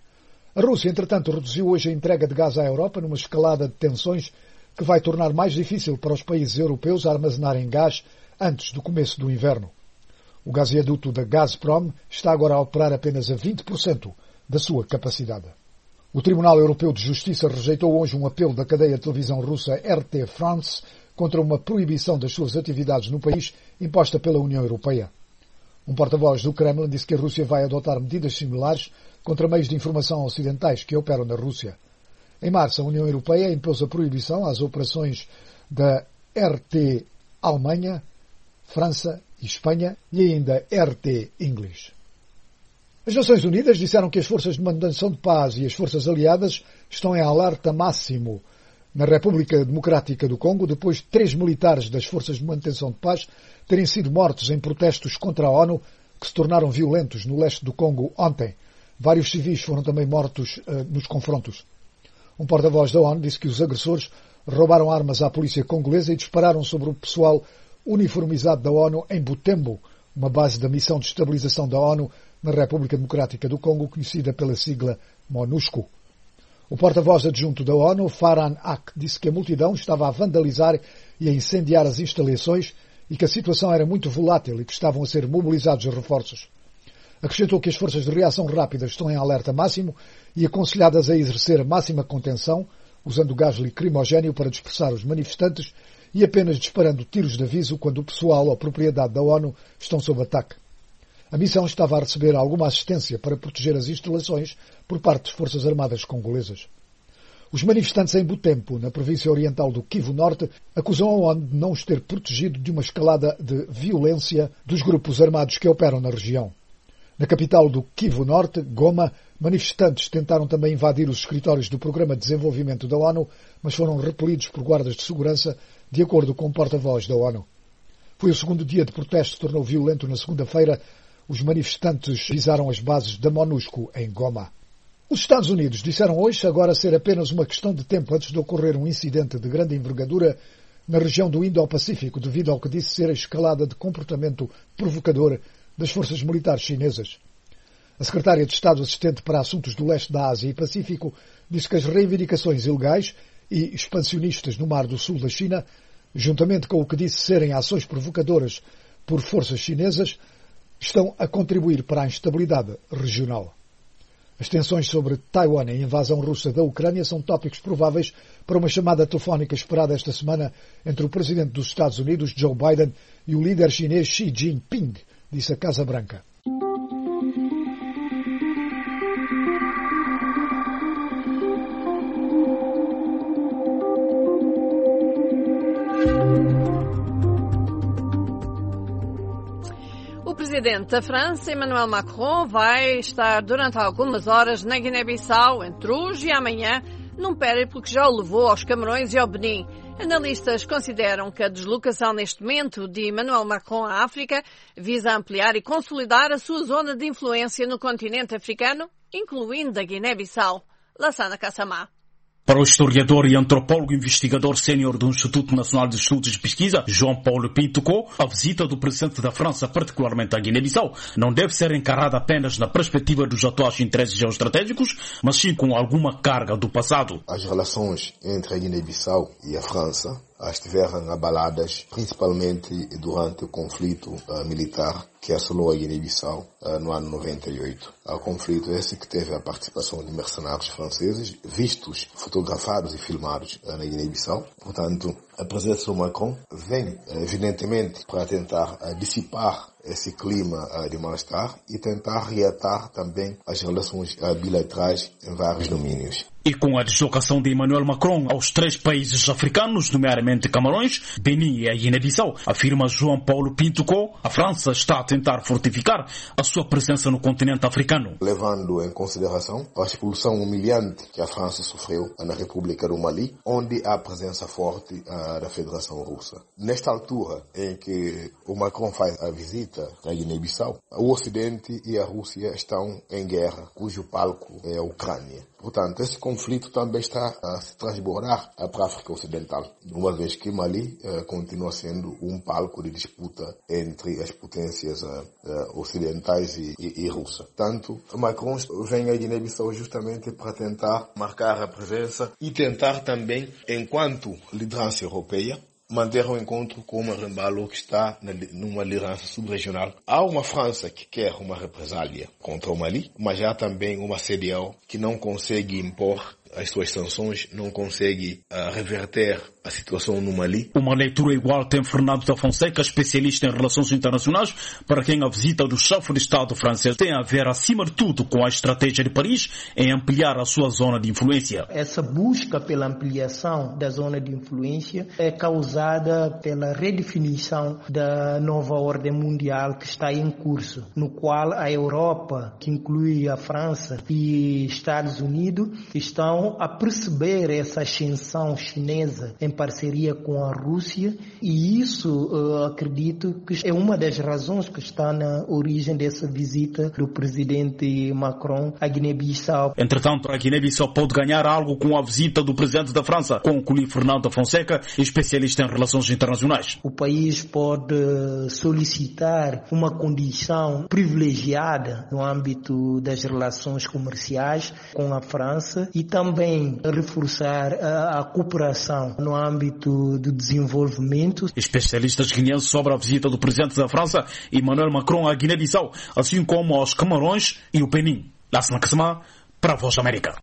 S6: A Rússia, entretanto, reduziu hoje a entrega de gás à Europa numa escalada de tensões que vai tornar mais difícil para os países europeus armazenarem gás antes do começo do inverno. O gasoduto da Gazprom está agora a operar apenas a vinte por cento da sua capacidade. O Tribunal Europeu de Justiça rejeitou hoje um apelo da cadeia de televisão russa R T France contra uma proibição das suas atividades no país imposta pela União Europeia. Um porta-voz do Kremlin disse que a Rússia vai adotar medidas similares contra meios de informação ocidentais que operam na Rússia. Em março, a União Europeia impôs a proibição às operações da R T Alemanha, França e Espanha e ainda R T English. As Nações Unidas disseram que as forças de manutenção de paz e as forças aliadas estão em alerta máximo na República Democrática do Congo depois de três militares das forças de manutenção de paz terem sido mortos em protestos contra a ONU que se tornaram violentos no leste do Congo ontem. Vários civis foram também mortos uh, nos confrontos. Um porta-voz da ONU disse que os agressores roubaram armas à polícia congolesa e dispararam sobre o pessoal uniformizado da ONU em Butembo, uma base da missão de estabilização da ONU na República Democrática do Congo, conhecida pela sigla MONUSCO. O porta-voz adjunto da ONU, Farhan Haq, disse que a multidão estava a vandalizar e a incendiar as instalações e que a situação era muito volátil e que estavam a ser mobilizados reforços. Acrescentou que as forças de reação rápida estão em alerta máximo e aconselhadas a exercer a máxima contenção, usando gás lacrimogéneo para dispersar os manifestantes e apenas disparando tiros de aviso quando o pessoal ou propriedade da ONU estão sob ataque. A missão estava a receber alguma assistência para proteger as instalações por parte das Forças Armadas congolesas. Os manifestantes em Butembo, na província oriental do Kivu Norte, acusam a ONU de não os ter protegido de uma escalada de violência dos grupos armados que operam na região. Na capital do Kivu Norte, Goma, manifestantes tentaram também invadir os escritórios do Programa de Desenvolvimento da ONU, mas foram repelidos por guardas de segurança, de acordo com o porta-voz da ONU. Foi o segundo dia de protesto que tornou violento na segunda-feira. Os manifestantes visaram as bases da MONUSCO em Goma. Os Estados Unidos disseram hoje agora ser apenas uma questão de tempo antes de ocorrer um incidente de grande envergadura na região do Indo-Pacífico, devido ao que disse ser a escalada de comportamento provocador das forças militares chinesas. A secretária de Estado assistente para assuntos do leste da Ásia e Pacífico disse que as reivindicações ilegais e expansionistas no Mar do Sul da China, juntamente com o que disse serem ações provocadoras por forças chinesas, estão a contribuir para a instabilidade regional. As tensões sobre Taiwan e a invasão russa da Ucrânia são tópicos prováveis para uma chamada telefónica esperada esta semana entre o presidente dos Estados Unidos, Joe Biden, e o líder chinês Xi Jinping, disse a Casa Branca.
S2: O presidente da França, Emmanuel Macron, vai estar durante algumas horas na Guiné-Bissau, entre hoje e amanhã, num périplo que já o levou aos Camarões e ao Benin. Analistas consideram que a deslocação neste momento de Emmanuel Macron à África visa ampliar e consolidar a sua zona de influência no continente africano, incluindo a Guiné-Bissau. Lassana Kassamá.
S3: Para o historiador e antropólogo investigador sénior do Instituto Nacional de Estudos de Pesquisa, João Paulo Pinto-Coe, a visita do presidente da França, particularmente à Guiné-Bissau, não deve ser encarada apenas na perspectiva dos atuais interesses geoestratégicos, mas sim com alguma carga do passado.
S7: As relações entre a Guiné-Bissau e a França estiveram abaladas principalmente durante o conflito uh, militar que assolou a Guiné-Bissau uh, no ano noventa e oito. O conflito esse que teve a participação de mercenários franceses, vistos, fotografados e filmados uh, na Guiné-Bissau. Portanto, a presença do Macron vem, evidentemente, para tentar uh, dissipar esse clima uh, de mal-estar e tentar reatar também as relações uh, bilaterais em vários domínios.
S3: E com a deslocação de Emmanuel Macron aos três países africanos, nomeadamente Camarões, Benin e a Guiné-Bissau, afirma João Paulo Pinto-Coe, a França está a tentar fortificar a sua presença no continente africano.
S7: Levando em consideração a expulsão humilhante que a França sofreu na República do Mali, onde há presença forte uh, da Federação Russa. Nesta altura em que o Macron faz a visita à Guiné-Bissau, o Ocidente e a Rússia estão em guerra, cujo palco é a Ucrânia. Portanto, esse conflito também está a se transbordar para a África Ocidental, uma vez que Mali uh, continua sendo um palco de disputa entre as potências uh, uh, ocidentais e, e, e russa. Tanto Macron vem à Guiné-Bissau justamente para tentar marcar a presença e tentar também, enquanto liderança europeia, manter o encontro com uma Rembalo que está numa liderança subregional. Há uma França que quer uma represália contra o Mali, mas há também uma C D A O que não consegue impor as suas sanções, não consegue uh, reverter a situação no Mali.
S3: Uma leitura igual tem Fernando da Fonseca, especialista em relações internacionais, para quem a visita do chefe de Estado francês tem a ver, acima de tudo, com a estratégia de Paris em ampliar a sua zona de influência.
S16: Essa busca pela ampliação da zona de influência é causada pela redefinição da nova ordem mundial que está em curso, no qual a Europa, que inclui a França e Estados Unidos, estão a perceber essa ascensão chinesa em
S18: em parceria com a Rússia, e isso uh, acredito que é uma das razões que está na origem dessa visita do presidente Macron à Guiné-Bissau.
S3: Entretanto, a Guiné-Bissau pode ganhar algo com a visita do presidente da França, conclui Fernando Fonseca, especialista em relações internacionais.
S18: O país pode solicitar uma condição privilegiada no âmbito das relações comerciais com a França e também reforçar a, a cooperação no âmbito do desenvolvimento.
S3: Especialistas guineenses sobre a visita do presidente da França, Emmanuel Macron, à Guiné-Bissau, assim como aos Camarões e o Benin. Lassana Kassama, para a Voz da América.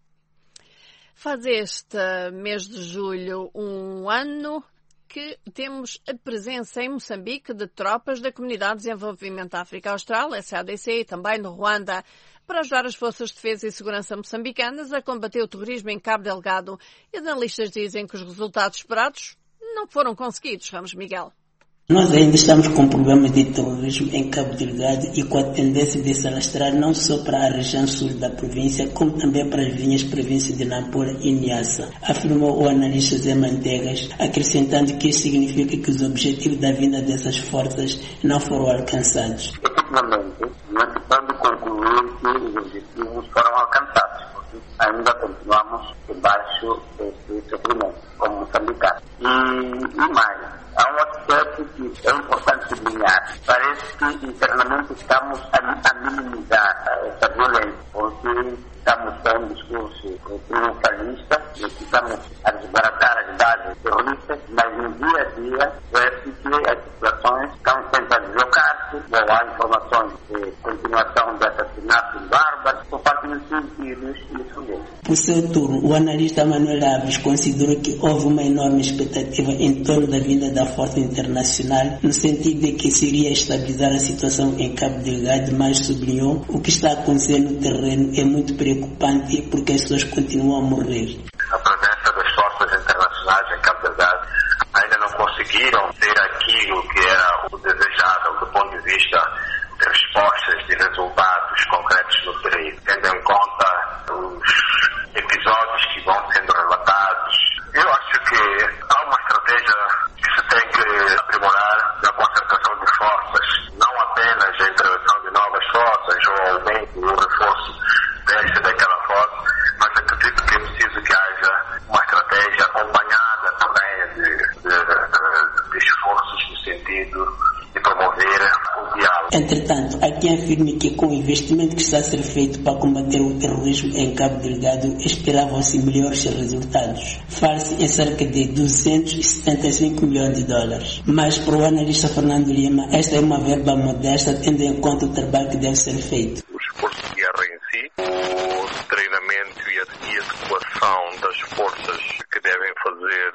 S2: Faz este mês de julho um ano que temos a presença em Moçambique de tropas da Comunidade de Desenvolvimento da África Austral, S A D C, e também no Ruanda, para ajudar as Forças de Defesa e Segurança moçambicanas a combater o terrorismo em Cabo Delgado. E analistas dizem que os resultados esperados não foram conseguidos. Ramos Miguel.
S8: Nós ainda estamos com problemas de terrorismo em Cabo Delgado e com a tendência de se alastrar não só para a região sul da província, como também para as vinhas províncias de Nampula e Niassa, afirmou o analista Zé Mantegas, acrescentando que isso significa que os objetivos da vinda dessas forças não foram alcançados.
S25: Efetivamente, não se pode concluir que os objetivos foram alcançados, porque ainda continuamos debaixo desse sofrimento, como moçambicanos. E, e mais, há um aspecto que é importante sublinhar. Parece que internamente estamos a, a minimizar essa violência, porque estamos com um discurso triunfalista, que estamos a desbaratar as bases terroristas, mas no dia a dia parece que as situações estão sempre a deslocar-se, ou há informações de continuação de assassinatos bárbaros por parte dos filhos e sujeitos.
S8: Por seu turno, o analista Manuel Alves considerou que houve uma enorme expectativa em torno da vinda da força internacional, no sentido de que se iria estabilizar a situação em Cabo Delgado, mas sublinhou o que está acontecendo no terreno é muito preocupante porque as pessoas continuam a morrer.
S25: A presença das forças internacionais em Cabo Delgado ainda não conseguiram ter aquilo que era o desejável do ponto de vista de respostas, de resultados concretos no terreno, tendo em conta os episódios que vão sendo relatados. Eu acho que há uma estratégia que se tem que aprimorar na concentração de forças, não apenas a introdução de novas forças ou aumento ou reforço desta daquela força, mas acredito que é preciso que haja uma estratégia acompanhada também de, de, de, de esforços no sentido de promover o diálogo.
S8: Entretanto, há quem afirme que com o investimento que está a ser feito para combater o terrorismo em Cabo Delgado, esperavam-se melhores resultados. Fala-se em cerca de duzentos e setenta e cinco milhões de dólares. Mas para o analista Fernando Lima, esta é uma verba modesta, tendo em conta o trabalho que deve ser feito.
S25: O esforço de guerra em si, o treinamento e a, e a adequação das forças que devem fazer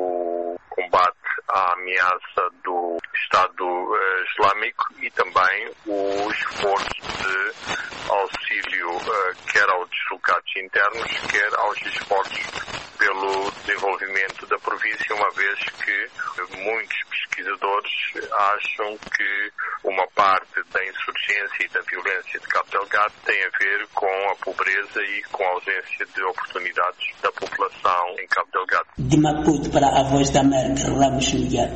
S25: o combate à ameaça do Estado uh, Islâmico e também o esforço de auxílio uh, quer aos deslocados internos, quer aos esforços pelo desenvolvimento da província, uma vez que muitos pesquisadores acham que uma parte da insurgência e da violência de Cabo Delgado tem a ver com a pobreza e com a ausência de oportunidades da população em Cabo Delgado.
S8: De Maputo para a Voz da América, Ramos Miguel.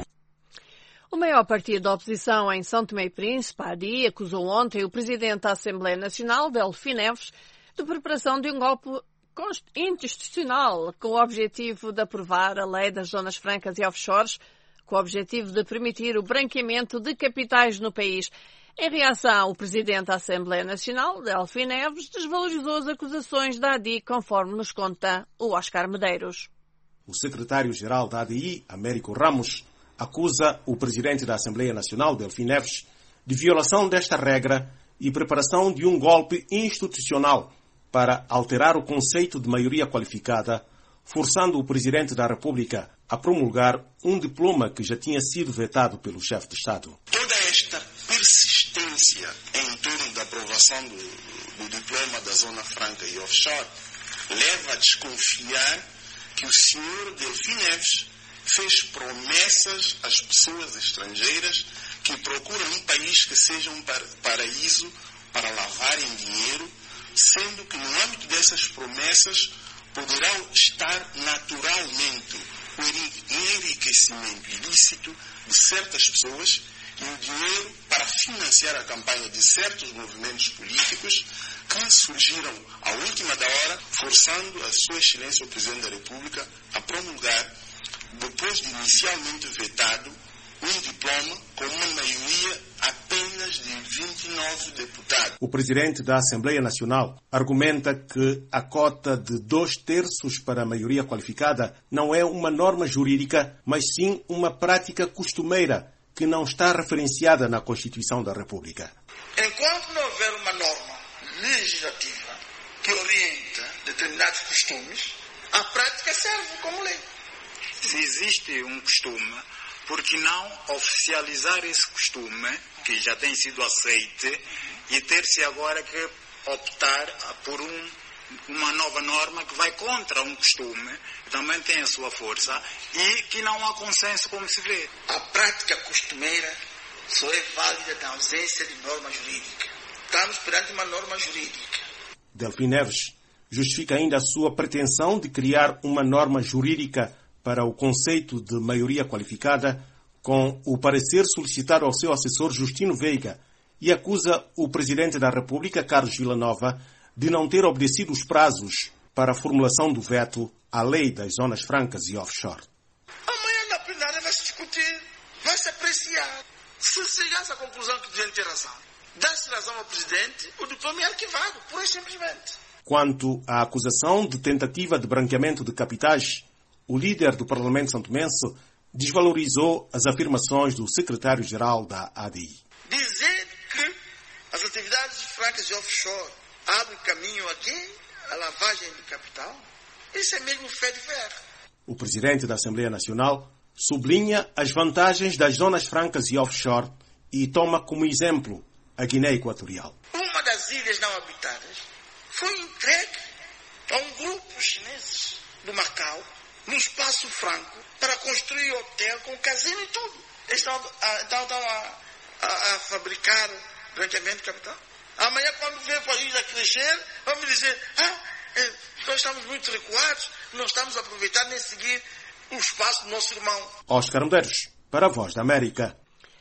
S2: O maior partido da oposição em São Tomé e Príncipe, A D I, acusou ontem o presidente da Assembleia Nacional, Delfim Neves, de preparação de um golpe institucional com o objetivo de aprovar a lei das zonas francas e offshores, com o objetivo de permitir o branqueamento de capitais no país. Em reação, o presidente da Assembleia Nacional, Delfim Neves, desvalorizou as acusações da A D I, conforme nos conta o Oscar Medeiros.
S9: O secretário-geral da A D I, Américo Ramos, acusa o presidente da Assembleia Nacional, Delfim Neves, de violação desta regra e preparação de um golpe institucional para alterar o conceito de maioria qualificada, forçando o presidente da República a promulgar um diploma que já tinha sido vetado pelo chefe de Estado.
S10: Toda esta persistência em torno da aprovação do, do diploma da Zona Franca e Offshore leva a desconfiar que o senhor Delfim Neves fez promessas às pessoas estrangeiras que procuram um país que seja um paraíso para lavarem dinheiro, sendo que no âmbito dessas promessas poderão estar naturalmente o enriquecimento ilícito de certas pessoas e o dinheiro para financiar a campanha de certos movimentos políticos que surgiram à última da hora, forçando a Sua Excelência o Presidente da República a promulgar, depois de inicialmente vetado, um diploma com uma maioria apenas de vinte e nove deputados.
S9: O presidente da Assembleia Nacional argumenta que a cota de dois terços para a maioria qualificada não é uma norma jurídica, mas sim uma prática costumeira que não está referenciada na Constituição da República.
S5: Enquanto não houver uma norma legislativa que orienta determinados costumes, a prática serve como lei.
S11: Se existe um costume, por que não oficializar esse costume, que já tem sido aceite, e ter-se agora que optar por um, uma nova norma que vai contra um costume, que também tem a sua força, e que não há consenso, como se vê.
S5: A prática costumeira só é válida na ausência de norma jurídica. Estamos perante uma norma jurídica.
S9: Delfim Neves justifica ainda a sua pretensão de criar uma norma jurídica para o conceito de maioria qualificada, com o parecer solicitado ao seu assessor Justino Veiga, e acusa o Presidente da República, Carlos Villanova, de não ter obedecido os prazos para a formulação do veto à lei das zonas francas e offshore.
S5: Amanhã na plenária vai se discutir, vai se apreciar. Se chegasse à conclusão que o Presidente tem razão, dá-se razão ao Presidente, o diploma é arquivado, pura e simplesmente.
S9: Quanto à acusação de tentativa de branqueamento de capitais, o líder do Parlamento santomense desvalorizou as afirmações do secretário-geral da A D I.
S5: Dizer que as atividades francas e offshore abrem caminho aqui à lavagem de capital, isso é mesmo fé de ver.
S9: O presidente da Assembleia Nacional sublinha as vantagens das zonas francas e offshore e toma como exemplo a Guiné Equatorial.
S5: Uma das ilhas não habitadas foi entregue a um grupo chinês do Macau, no espaço franco, para construir hotel com casino e tudo. Eles estão, estão, estão a, a, a fabricar branqueamento de capital. Amanhã, quando vê a ilha crescer, vamos dizer, ah, é, nós estamos muito recuados, não estamos a aproveitar nem seguir o espaço do nosso irmão.
S9: Oscar Medeiros, para a Voz da América.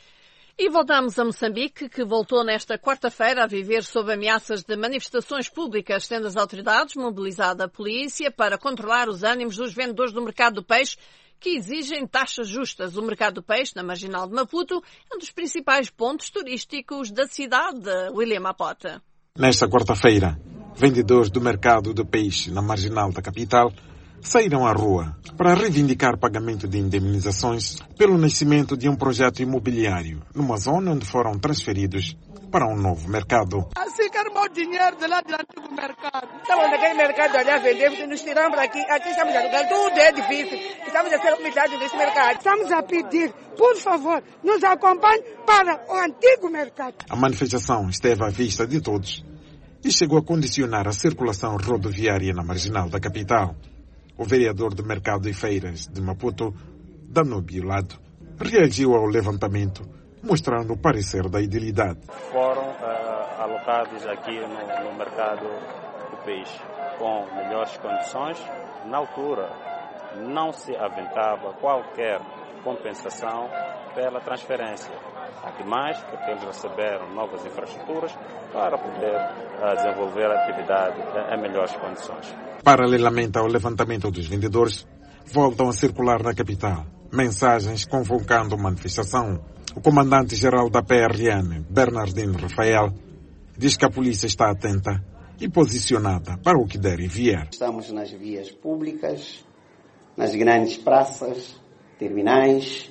S2: E voltamos a Moçambique, que voltou nesta quarta-feira a viver sob ameaças de manifestações públicas, tendo as autoridades mobilizado a polícia para controlar os ânimos dos vendedores do mercado do peixe, que exigem taxas justas. O mercado do peixe, na Marginal de Maputo, é um dos principais pontos turísticos da cidade. William Apota.
S12: Nesta quarta-feira, vendedores do mercado do peixe, na Marginal da capital, saíram à rua para reivindicar pagamento de indemnizações pelo nascimento de um projeto imobiliário numa zona onde foram transferidos para um novo mercado.
S13: Assim queremos dinheiro de lá do antigo mercado. Estamos naquele mercado ali a vender, nos tiramos daqui, aqui estamos alugando, tudo é difícil. Estamos a ser humilhados nesse mercado.
S14: Estamos a pedir, por favor, nos acompanhe para o antigo mercado.
S12: A manifestação esteve à vista de todos e chegou a condicionar a circulação rodoviária na Marginal da capital. O vereador do Mercado e Feiras de Maputo, Danúbio Lado, reagiu ao levantamento, mostrando o parecer da idilidade.
S17: Foram uh, alocados aqui no, no mercado do peixe com melhores condições. Na altura, não se aventava qualquer compensação pela transferência. Ademais, porque eles receberam novas infraestruturas para poder uh, desenvolver a atividade em melhores condições.
S12: Paralelamente ao levantamento dos vendedores, voltam a circular na capital mensagens convocando manifestação. O comandante-geral da P R N, Bernardino Rafael, diz que a polícia está atenta e posicionada para o que der e vier.
S27: Estamos nas vias públicas, nas grandes praças, terminais,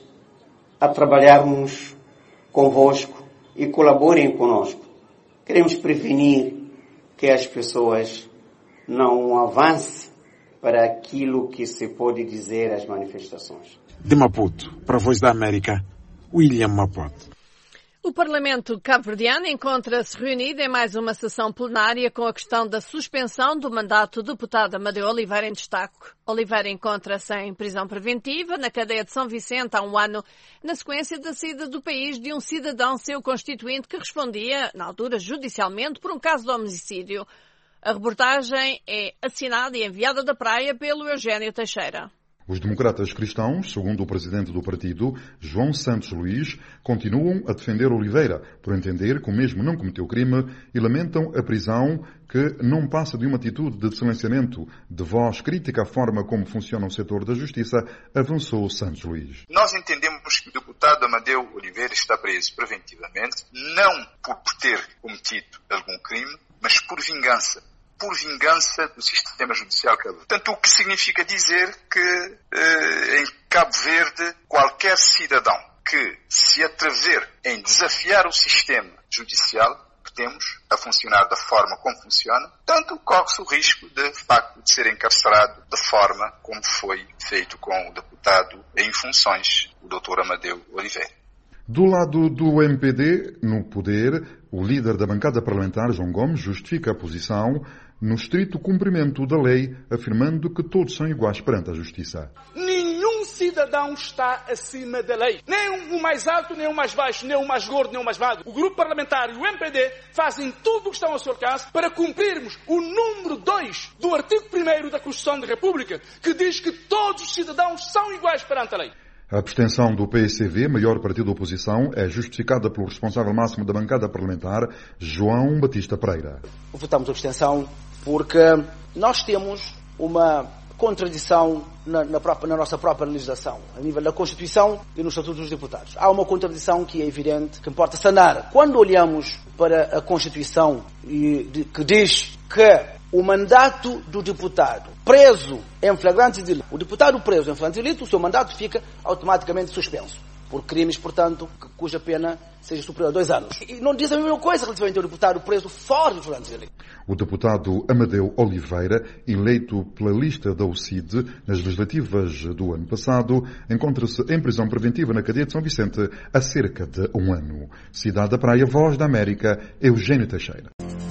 S27: a trabalharmos convosco e colaborem conosco. Queremos prevenir que as pessoas não avancem para aquilo que se pode dizer as manifestações.
S12: De Maputo, para a Voz da América, William Maputo.
S2: O Parlamento cabo-verdiano encontra-se reunido em mais uma sessão plenária com a questão da suspensão do mandato do deputado Amadeu Oliveira em destaque. Oliveira encontra-se em prisão preventiva na cadeia de São Vicente há um ano, na sequência da saída do país de um cidadão seu constituinte que respondia, na altura judicialmente, por um caso de homicídio. A reportagem é assinada e enviada da Praia pelo Eugênio Teixeira.
S4: Os democratas cristãos, segundo o presidente do partido, João Santos Luís, continuam a defender Oliveira, por entender que o mesmo não cometeu crime e lamentam a prisão que não passa de uma atitude de silenciamento de voz crítica à forma como funciona o setor da justiça, avançou Santos Luís.
S15: Nós entendemos que o deputado Amadeu Oliveira está preso preventivamente, não por ter cometido algum crime, mas por vingança. por vingança do sistema judicial cabo. Portanto, o que significa dizer que eh, em Cabo Verde qualquer cidadão que se atrever em desafiar o sistema judicial que temos a funcionar da forma como funciona, tanto corre-se o risco de, de facto de ser encarcerado da forma como foi feito com o deputado em funções, o doutor Amadeu Oliveira.
S4: Do lado do M P D, no poder, o líder da bancada parlamentar, João Gomes, justifica a posição no estrito cumprimento da lei, afirmando que todos são iguais perante a justiça.
S19: Nenhum cidadão está acima da lei. Nem o mais alto, nem o mais baixo, nem o mais gordo, nem o mais magro. O grupo parlamentar e o M P D fazem tudo o que estão ao seu alcance para cumprirmos o número dois do artigo primeiro da Constituição da República, que diz que todos os cidadãos são iguais perante a lei.
S4: A abstenção do P S C V, maior partido da oposição, é justificada pelo responsável máximo da bancada parlamentar, João Batista Pereira.
S20: Votamos a abstenção porque nós temos uma contradição na, na, própria, na nossa própria legislação, a nível da Constituição e no Estatuto dos Deputados. Há uma contradição que é evidente, que importa sanar. Quando olhamos para a Constituição e de, que diz que o mandato do deputado preso em flagrante delito, o deputado preso em flagrante delito, o seu mandato fica automaticamente suspenso, por crimes, portanto, cuja pena seja superior a dois anos. E não diz a mesma coisa relativamente ao deputado preso fora de flagrante delito.
S4: O deputado Amadeu Oliveira, eleito pela lista da U C I D nas legislativas do ano passado, encontra-se em prisão preventiva na cadeia de São Vicente há cerca de um ano. Cidade da Praia, Voz da América, Eugênio Teixeira.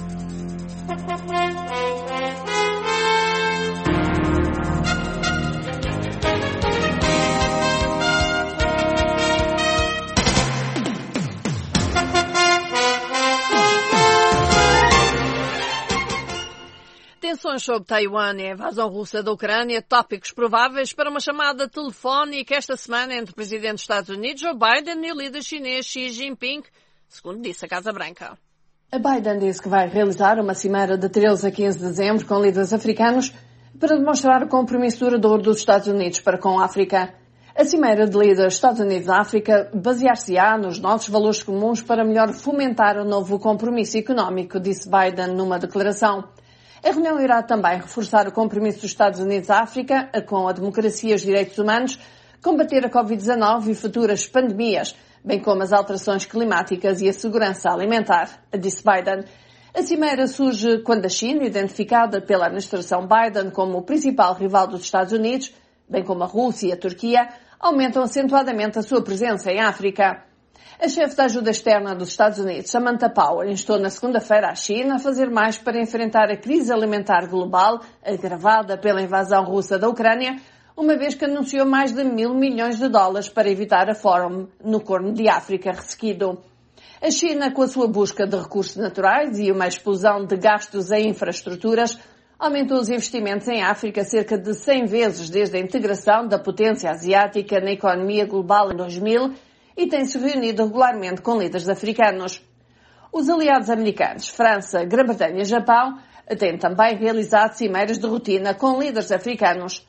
S2: Tensões sobre Taiwan e a invasão russa da Ucrânia, tópicos prováveis para uma chamada telefónica esta semana entre o presidente dos Estados Unidos, Joe Biden, e o líder chinês Xi Jinping, segundo disse a Casa Branca. A Biden disse que vai realizar uma cimeira de treze a quinze de dezembro com líderes africanos para demonstrar o compromisso duradouro dos Estados Unidos para com a África. A cimeira de líderes Estados Unidos-África basear-se-á nos nossos valores comuns para melhor fomentar o novo compromisso económico, disse Biden numa declaração. A reunião irá também reforçar o compromisso dos Estados Unidos-África com a democracia e os direitos humanos, combater a covid dezanove e futuras pandemias, bem como as alterações climáticas e a segurança alimentar, disse Biden. A cimeira surge quando a China, identificada pela administração Biden como o principal rival dos Estados Unidos, bem como a Rússia e a Turquia, aumentam acentuadamente a sua presença em África. A chefe da ajuda externa dos Estados Unidos, Samantha Power, instou na segunda-feira à China a fazer mais para enfrentar a crise alimentar global agravada pela invasão russa da Ucrânia, uma vez que anunciou mais de mil milhões de dólares para evitar a fome no Corno de África ressequido. A China, com a sua busca de recursos naturais e uma explosão de gastos em infraestruturas, aumentou os investimentos em África cerca de cem vezes desde a integração da potência asiática na economia global em dois mil e tem-se reunido regularmente com líderes africanos. Os aliados americanos, França, Grã-Bretanha e Japão, têm também realizado cimeiras de rotina com líderes africanos.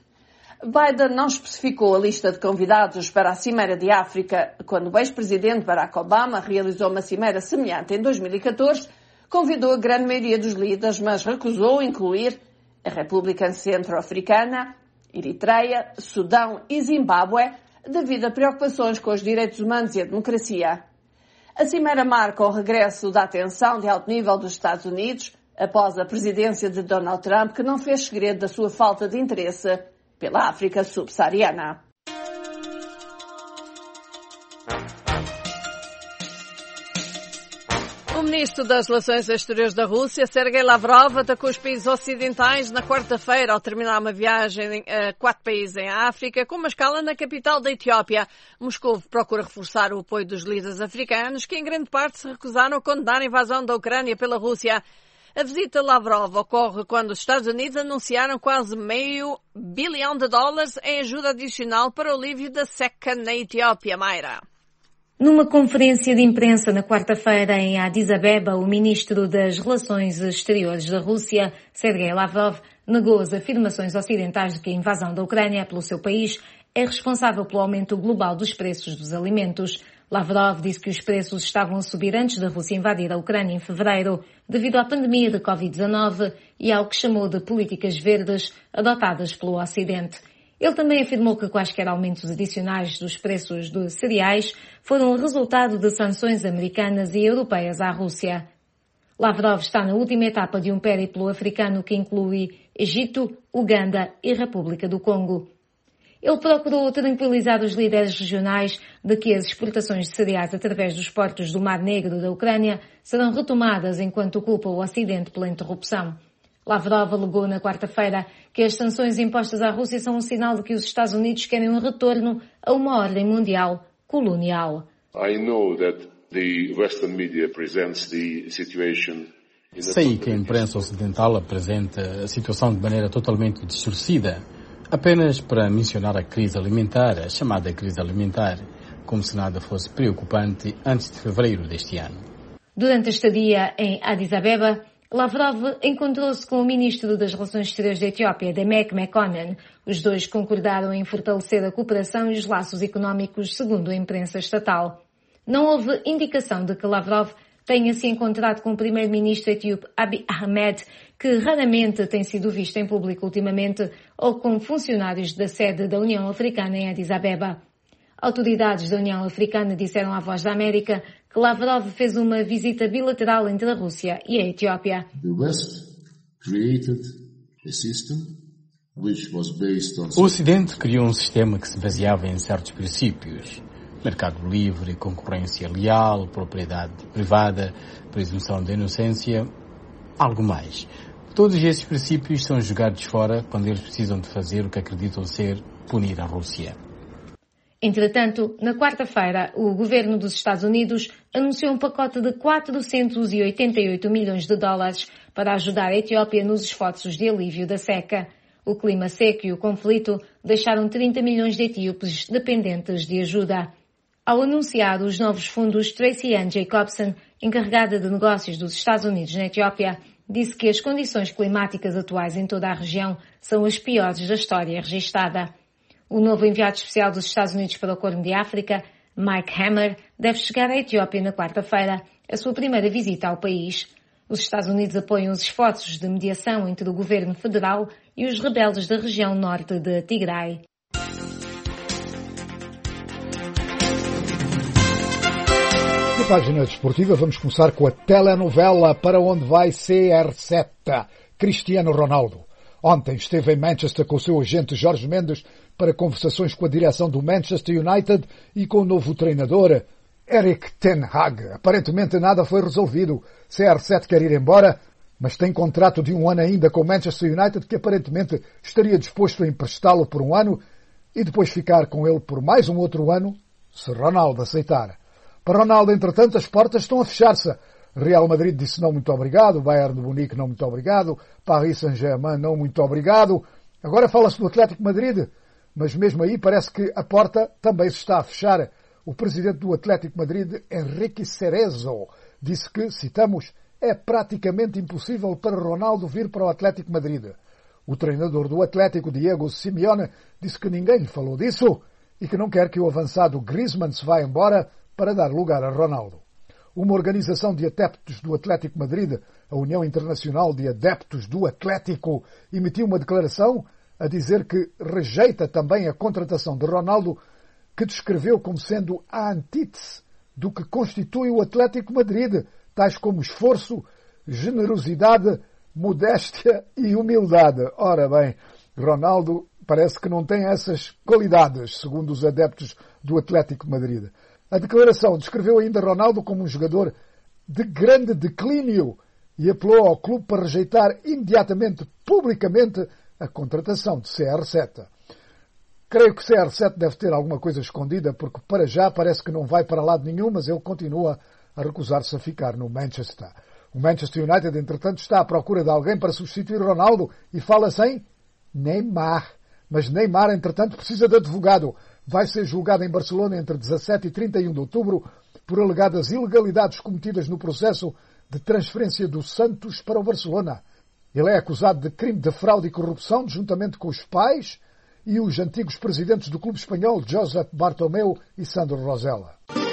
S2: Biden não especificou a lista de convidados para a Cimeira de África. Quando o ex-presidente Barack Obama realizou uma cimeira semelhante em dois mil e catorze, convidou a grande maioria dos líderes, mas recusou incluir a República Centro-Africana, Eritreia, Sudão e Zimbábue, devido a preocupações com os direitos humanos e a democracia. A cimeira marca o regresso da atenção de alto nível dos Estados Unidos após a presidência de Donald Trump, que não fez segredo da sua falta de interesse pela África subsaariana. O ministro das Relações Exteriores da Rússia, Sergei Lavrov, atacou os países ocidentais na quarta-feira ao terminar uma viagem a quatro países em África, com uma escala na capital da Etiópia. Moscou procura reforçar o apoio dos líderes africanos, que em grande parte se recusaram a condenar a invasão da Ucrânia pela Rússia. A visita a Lavrov ocorre quando os Estados Unidos anunciaram quase meio bilhão de dólares em ajuda adicional para o alívio da seca na Etiópia. Mayra.
S1: Numa conferência de imprensa na quarta-feira em Addis Abeba, o ministro das Relações Exteriores da Rússia, Sergei Lavrov, negou as afirmações ocidentais de que a invasão da Ucrânia pelo seu país é responsável pelo aumento global dos preços dos alimentos. Lavrov disse que os preços estavam a subir antes da Rússia invadir a Ucrânia em fevereiro, devido à pandemia de covid dezenove e ao que chamou de políticas verdes adotadas pelo Ocidente. Ele também afirmou que quaisquer aumentos adicionais dos preços de cereais foram o resultado de sanções americanas e europeias à Rússia. Lavrov está na última etapa de um périplo africano que inclui Egito, Uganda e República do Congo. Ele procurou tranquilizar os líderes regionais de que as exportações de cereais através dos portos do Mar Negro da Ucrânia serão retomadas enquanto culpa o Ocidente pela interrupção. Lavrov alegou na quarta-feira que as sanções impostas à Rússia são um sinal de que os Estados Unidos querem um retorno a uma ordem mundial colonial.
S6: I know that the Western media presents the situation.
S21: Sei que a imprensa ocidental apresenta a situação de maneira totalmente distorcida, apenas para mencionar a crise alimentar, a chamada crise alimentar, como se nada fosse preocupante antes de fevereiro deste ano.
S1: Durante a estadia em Addis Abeba, Lavrov encontrou-se com o ministro das Relações Exteriores da Etiópia, Demek Mekonnen. Os dois concordaram em fortalecer a cooperação e os laços económicos, segundo a imprensa estatal. Não houve indicação de que Lavrov tenha se encontrado com o primeiro-ministro etíope Abiy Ahmed, que raramente tem sido visto em público ultimamente, ou com funcionários da sede da União Africana em Addis Abeba. Autoridades da União Africana disseram à Voz da América que Lavrov fez uma visita bilateral entre a Rússia e a Etiópia.
S21: O Ocidente criou um sistema que se baseava em certos princípios: mercado livre, concorrência leal, propriedade privada, presunção de inocência, algo mais. Todos esses princípios são jogados fora quando eles precisam de fazer o que acreditam ser punir a Rússia.
S1: Entretanto, na quarta-feira, o governo dos Estados Unidos anunciou um pacote de quatrocentos e oitenta e oito milhões de dólares para ajudar a Etiópia nos esforços de alívio da seca. O clima seco e o conflito deixaram trinta milhões de etíopes dependentes de ajuda. Ao anunciar os novos fundos, Tracy Ann Jacobson, encarregada de negócios dos Estados Unidos na Etiópia, disse que as condições climáticas atuais em toda a região são as piores da história registada. O novo enviado especial dos Estados Unidos para o Corno de África, Mike Hammer, deve chegar à Etiópia na quarta-feira, a sua primeira visita ao país. Os Estados Unidos apoiam os esforços de mediação entre o governo federal e os rebeldes da região norte de Tigray.
S22: Na página desportiva vamos começar com a telenovela Para Onde Vai C R sete, Cristiano Ronaldo. Ontem esteve em Manchester com o seu agente Jorge Mendes para conversações com a direção do Manchester United e com o novo treinador Erik ten Hag. Aparentemente nada foi resolvido. C R sete quer ir embora, mas tem contrato de um ano ainda com o Manchester United, que aparentemente estaria disposto a emprestá-lo por um ano e depois ficar com ele por mais um outro ano, se Ronaldo aceitar. Para Ronaldo, entretanto, as portas estão a fechar-se. Real Madrid disse não muito obrigado, Bayern de Munique não muito obrigado, Paris Saint-Germain não muito obrigado. Agora fala-se do Atlético Madrid, mas mesmo aí parece que a porta também se está a fechar. O presidente do Atlético Madrid, Enrique Cerezo, disse que, citamos, é praticamente impossível para Ronaldo vir para o Atlético Madrid. O treinador do Atlético, Diego Simeone, disse que ninguém lhe falou disso e que não quer que o avançado Griezmann se vá embora para dar lugar a Ronaldo. Uma organização de adeptos do Atlético Madrid, a União Internacional de Adeptos do Atlético, emitiu uma declaração a dizer que rejeita também a contratação de Ronaldo, que descreveu como sendo a antítese do que constitui o Atlético Madrid, tais como esforço, generosidade, modéstia e humildade. Ora bem, Ronaldo parece que não tem essas qualidades, segundo os adeptos do Atlético Madrid. A declaração descreveu ainda Ronaldo como um jogador de grande declínio e apelou ao clube para rejeitar imediatamente, publicamente, a contratação de C R sete. Creio que C R sete deve ter alguma coisa escondida, porque para já parece que não vai para lado nenhum, mas ele continua a recusar-se a ficar no Manchester. O Manchester United, entretanto, está à procura de alguém para substituir Ronaldo e fala-se em Neymar. Mas Neymar, entretanto, precisa de advogado. Vai ser julgado em Barcelona entre dezassete e trinta e um de outubro por alegadas ilegalidades cometidas no processo de transferência do Santos para o Barcelona. Ele é acusado de crime de fraude e corrupção, juntamente com os pais e os antigos presidentes do clube espanhol, Josep Bartomeu e Sandro Rosella.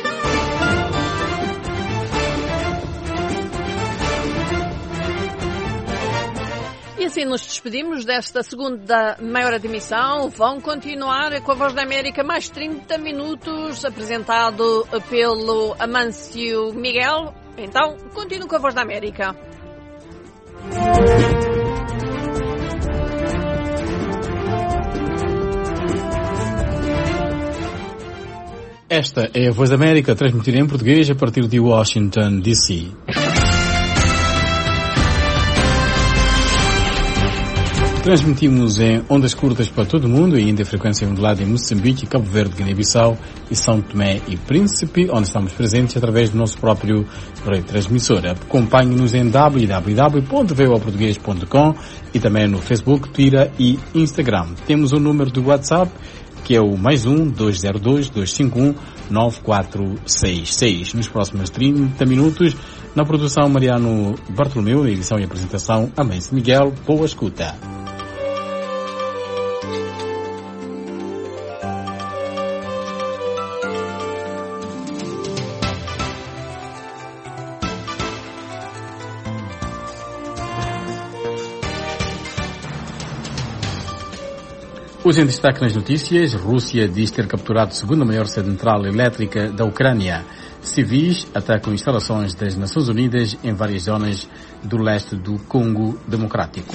S2: E assim nos despedimos desta segunda meia hora de emissão. Vão continuar com a Voz da América mais trinta minutos, apresentado pelo Amâncio Miguel. Então, continuo com a Voz da América.
S21: Esta é a Voz da América, transmitida em português a partir de Washington, D C Transmitimos em ondas curtas para todo o mundo e ainda em frequência modulada em Moçambique, Cabo Verde, Guiné-Bissau e São Tomé e Príncipe, onde estamos presentes através do nosso próprio rede transmissora. Acompanhe-nos em w w w ponto v o português ponto com e também no Facebook, Twitter e Instagram. Temos o número do WhatsApp, que é o mais um, dois zero dois, dois cinco um, nove quatro seis seis. Nos próximos trinta minutos, na produção Mariano Bartolomeu, edição e apresentação Amâncio Miguel. Boa escuta. Hoje em destaque nas notícias, Rússia diz ter capturado a segunda maior central elétrica da Ucrânia. Civis atacam instalações das Nações Unidas em várias zonas do leste do Congo Democrático.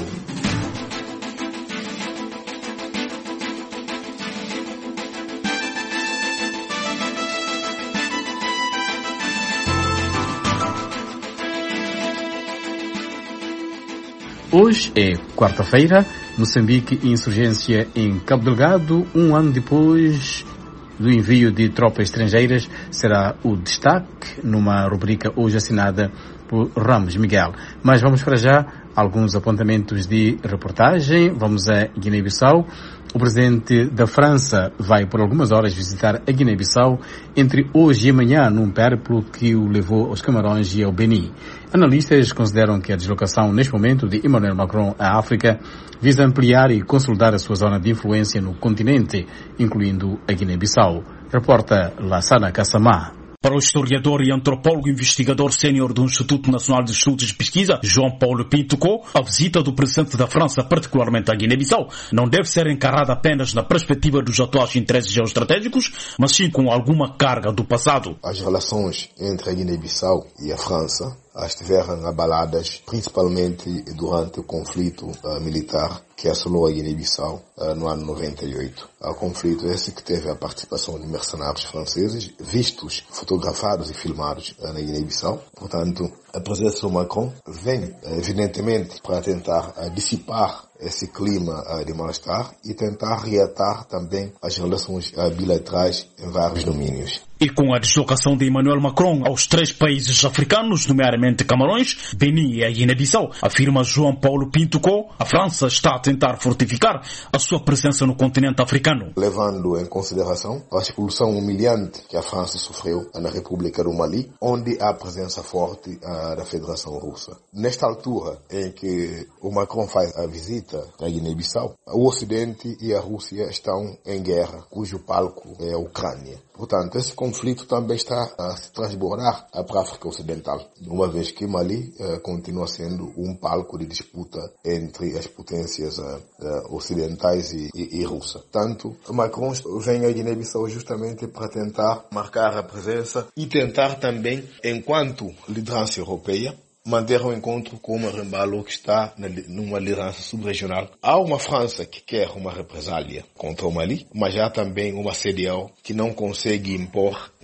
S21: Hoje é quarta-feira. Moçambique e insurgência em Cabo Delgado, um ano depois do envio de tropas estrangeiras, será o destaque numa rubrica hoje assinada por Ramos Miguel. Mas vamos para já alguns apontamentos de reportagem. Vamos a Guiné-Bissau. O presidente da França vai por algumas horas visitar a Guiné-Bissau entre hoje e amanhã num périplo que o levou aos Camarões e ao Benin. Analistas consideram que a deslocação neste momento de Emmanuel Macron à África visa ampliar e consolidar a sua zona de influência no continente, incluindo a Guiné-Bissau. Reporta Lassana Kassamá.
S3: Para o historiador e antropólogo investigador sénior do Instituto Nacional de Estudos de Pesquisa, João Paulo Pinto, a visita do presidente da França, particularmente à Guiné-Bissau, não deve ser encarada apenas na perspectiva dos atuais interesses geoestratégicos, mas sim com alguma carga do passado.
S7: As relações entre a Guiné-Bissau e a França estiveram abaladas principalmente durante o conflito uh, militar que assolou a Guiné-Bissau uh, no ano noventa e oito. O conflito esse que teve a participação de mercenários franceses, vistos, fotografados e filmados uh, na Guiné-Bissau. Portanto, a presença do Macron vem, evidentemente, para tentar uh, dissipar esse clima uh, de mal-estar e tentar reatar também as relações uh, bilaterais em vários domínios.
S3: E com a deslocação de Emmanuel Macron aos três países africanos, nomeadamente Camarões, Benin e a Guiné-Bissau, afirma João Paulo Pinto, a França está a tentar fortificar a sua presença no continente africano.
S7: Levando em consideração a expulsão humilhante que a França sofreu na República do Mali, onde há presença forte uh, da Federação Russa. Nesta altura em que o Macron faz a visita à Guiné-Bissau, o Ocidente e a Rússia estão em guerra, cujo palco é a Ucrânia. Portanto, esse conflito também está a se transbordar para a África Ocidental, uma vez que Mali uh, continua sendo um palco de disputa entre as potências uh, uh, ocidentais e, e, e russa. Tanto Macron vem à Guiné-Bissau justamente para tentar marcar a presença e tentar também, enquanto liderança europeia, manter um encontro com o Rembalo que está numa liderança subregional. Há uma França que quer uma represália contra o Mali, mas há também uma C D A O que não consegue impor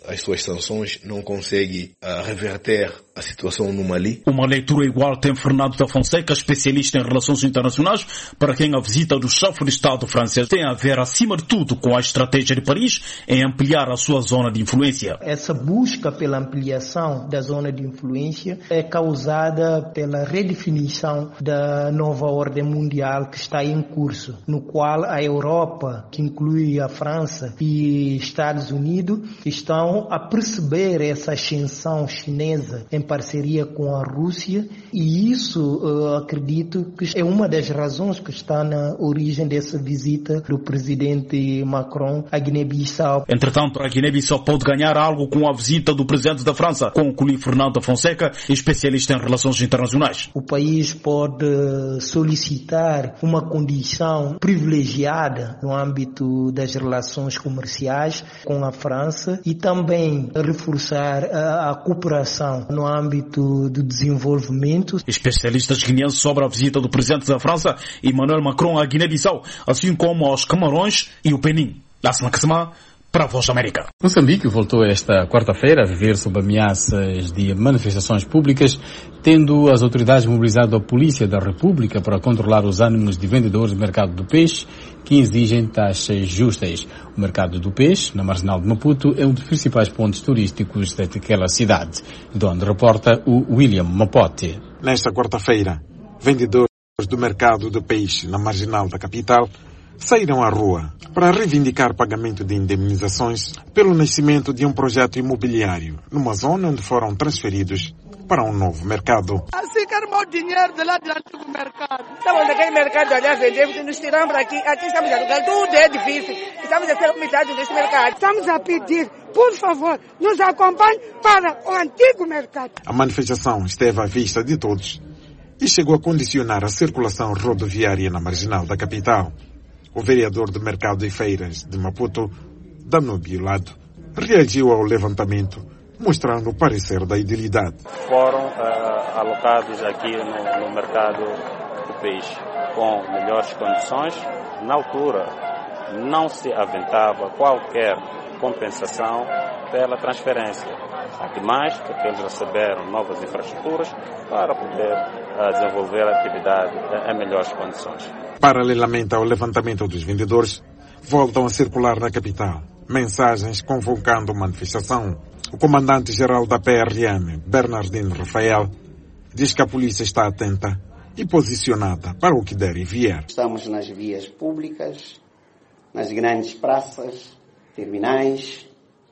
S7: as suas sanções não consegue uh, reverter a situação no Mali.
S3: Uma leitura igual tem Fernando da Fonseca, especialista em relações internacionais, para quem a visita do chefe de Estado francês tem a ver, acima de tudo, com a estratégia de Paris em ampliar a sua zona de influência.
S8: Essa busca pela ampliação da zona de influência é causada pela redefinição da nova ordem mundial que está em curso, no qual a Europa, que inclui a França e Estados Unidos, estão a perceber essa ascensão chinesa em parceria com a Rússia, e isso eu acredito que é uma das razões que está na origem dessa visita do presidente Macron à Guiné-Bissau.
S3: Entretanto, a Guiné-Bissau pode ganhar algo com a visita do presidente da França, conclui Fernando da Fonseca, especialista em relações internacionais.
S8: O país pode solicitar uma condição privilegiada no âmbito das relações comerciais com a França e também reforçar a, a cooperação no âmbito do desenvolvimento.
S3: Especialistas guineenses sobre a visita do presidente da França, Emmanuel Macron, à Guiné-Bissau, assim como aos Camarões e o Benin. Lássima Kassama, para a Voz da América.
S21: Moçambique voltou esta quarta-feira a viver sob ameaças de manifestações públicas, tendo as autoridades mobilizado a Polícia da República para controlar os ânimos de vendedores do mercado do peixe que exigem taxas justas. O mercado do peixe, na marginal de Maputo, é um dos principais pontos turísticos daquela cidade, de onde reporta o William Mapote.
S12: Nesta quarta-feira, vendedores do mercado do peixe na marginal da capital saíram à rua para reivindicar pagamento de indemnizações pelo nascimento de um projeto imobiliário numa zona onde foram transferidos para um novo mercado.
S14: Assim que armou o dinheiro de lá do antigo mercado. Estamos naquele mercado ali a vender, nos tiramos para aqui, aqui estamos a alugar, tudo é difícil. Estamos a ser humilhados nesse mercado.
S16: Estamos a pedir, por favor, nos acompanhe para o antigo mercado.
S12: A manifestação esteve à vista de todos e chegou a condicionar a circulação rodoviária na marginal da capital. O vereador do Mercado e Feiras de Maputo, Danúbio Lado, reagiu ao levantamento, mostrando o parecer da idilidade.
S17: Foram uh, alocados aqui no, no mercado do peixe com melhores condições. Na altura, não se aventava qualquer compensação pela transferência. Ademais, porque eles receberam novas infraestruturas para poder uh, desenvolver a atividade em melhores condições.
S12: Paralelamente ao levantamento dos vendedores, voltam a circular na capital mensagens convocando manifestação. O comandante-geral da P R M, Bernardino Rafael, diz que a polícia está atenta e posicionada para o que der e vier.
S27: Estamos nas vias públicas, nas grandes praças, terminais,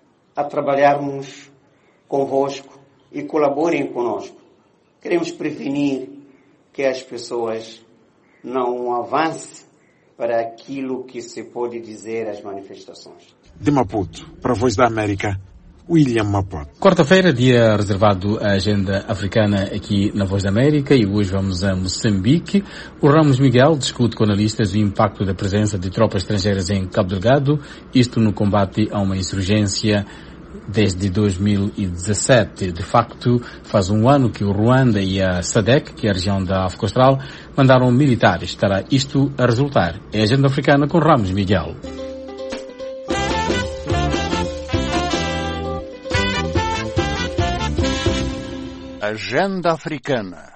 S27: a trabalharmos convosco e colaborem conosco. Queremos prevenir que as pessoas não avancem para aquilo que se pode dizer as manifestações.
S12: De Maputo, para a Voz da América, William Mapote.
S21: Quarta-feira, dia reservado à agenda africana aqui na Voz da América, e hoje vamos a Moçambique. O Ramos Miguel discute com analistas o impacto da presença de tropas estrangeiras em Cabo Delgado, isto no combate a uma insurgência desde dois mil e dezassete. De facto, faz um ano que o Ruanda e a SADC, que é a região da África Austral, mandaram militares. Estará isto a resultar? É a agenda africana com Ramos Miguel.
S18: Agenda Africana.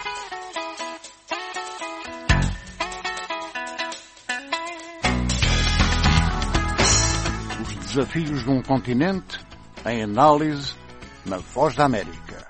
S18: Os desafios de um continente em análise na Voz da América.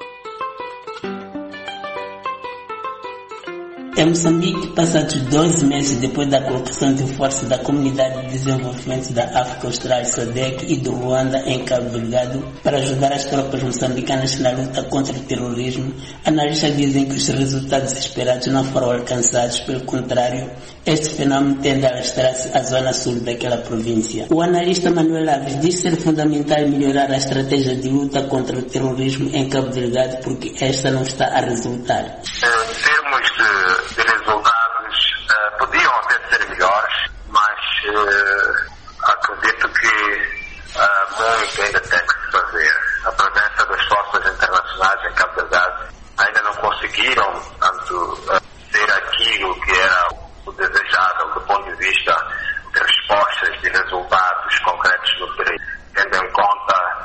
S23: Em Moçambique, passados doze meses depois da colocação de força da Comunidade de Desenvolvimento da África Austral, S A D C, e do Ruanda em Cabo Delgado para ajudar as tropas moçambicanas na luta contra o terrorismo, analistas dizem que os resultados esperados não foram alcançados. Pelo contrário, este fenômeno tende a alastrar-se à zona sul daquela província. O analista Manuel Alves diz ser fundamental melhorar a estratégia de luta contra o terrorismo em Cabo Delgado porque esta não está a resultar.
S24: Em termos de de resultados uh, podiam até ser melhores, mas uh, acredito que uh, muito ainda tem que se fazer. A presença das forças internacionais em Cabo Delgado ainda não conseguiram tanto, uh, ser aquilo que era o desejável do ponto de vista de respostas, de resultados concretos no terreno, tendo em conta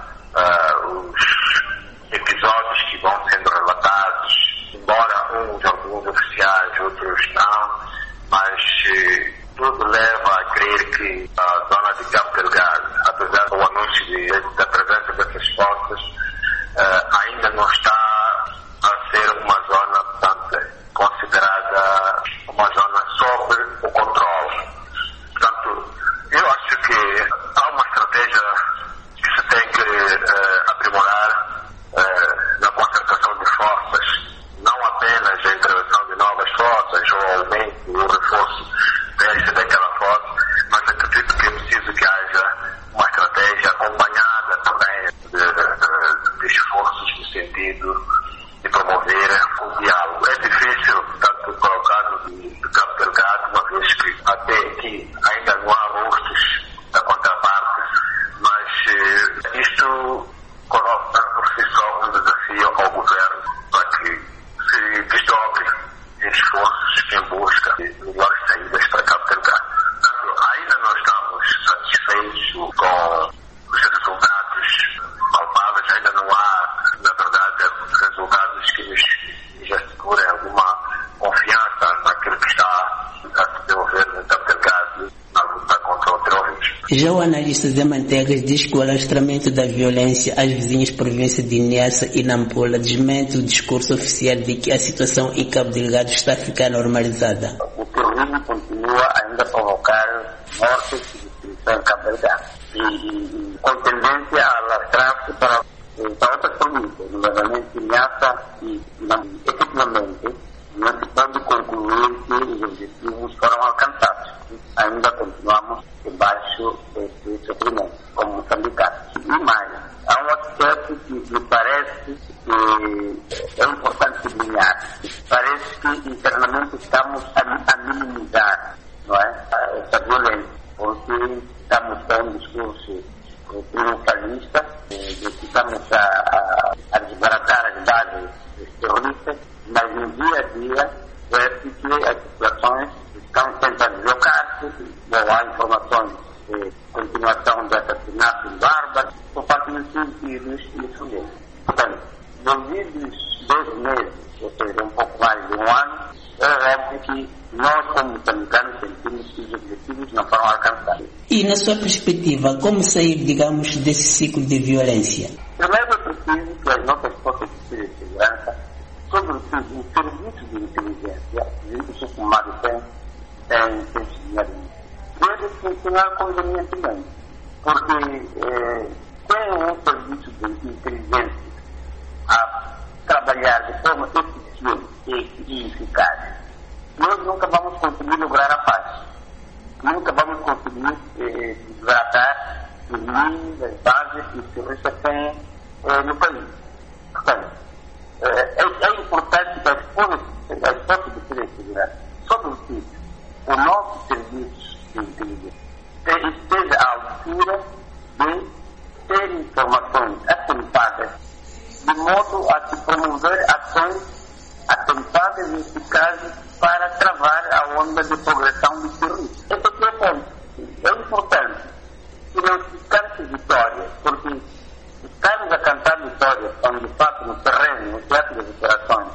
S24: no sentido de promover o diálogo. É difícil, tanto para o caso de, de Cabo Delgado, uma vez que até aqui ainda não há rostos da contraparte, mas eh, isto coloca por si só um desafio ao governo para que se desdobre esforços em busca de melhores saídas para Cabo Delgado. Portanto, ainda não estamos satisfeitos com os resultados palpáveis, ainda não há, na verdade, resultados que nos assegurem alguma confiança naquilo que está a se desenvolver no Cabo Delgado na luta contra o terrorismo.
S23: Já o analista Zé Mantegas diz que o alastramento da violência às vizinhas províncias de Niassa e Nampula desmente o discurso oficial de que a situação em Cabo Delgado está a ficar normalizada.
S24: O terrorismo continua ainda a provocar mortes e destruição em Cabo Delgado, e, e, e com tendência a alastrar-se para, para outras províncias, nomeadamente Niassa e Nampula. Efetivamente, não se pode concluir que os objetivos foram alcançados. Ainda continuamos debaixo desse sofrimento, como moçambicanos. E mais, há um aspecto que me parece que é importante sublinhar. Parece que internamente estamos a, a minimizar, não é, essa violência, porque estamos com um discurso triunfalista, estamos a, a, a desbaratar as bases terroristas, mas no dia a dia parece que as situações estão sempre a deslocar-se, não há informações de continuação de assassinatos bárbaros por parte dos indivíduos e sujeitos. Portanto, devidos dois meses, ou seja, um pouco mais de um ano, é óbvio que nós, como moçambicanos, sentimos que os objetivos não foram alcançados.
S23: E, na sua perspectiva, como sair, digamos, desse ciclo de violência?
S24: Primeiro é preciso que as nossas forças de segurança, sobretudo o serviço de inteligência, o SUCUMAD tem, tem, tem dinheiro, deve funcionar convenientemente, porque eh, tem um serviço de inteligência a trabalhar de forma eficiente e, e eficaz, nós nunca vamos conseguir lograr a paz, nunca vamos conseguir eh, desbaratar os níveis, as bases que os terroristas têm eh, no país. Portanto, é, é importante que as forças, as forças de segurança, sobretudo o nosso serviço de inteligência, esteja à altura de ter informações atempadas, de modo a se promover ações atempadas e eficazes para travar a onda de progressão do terrorismo. Esse aqui é o ponto. É importante que não se cante vitórias, porque estamos a cantar vitórias quando, de fato, no terreno, no teatro das operações,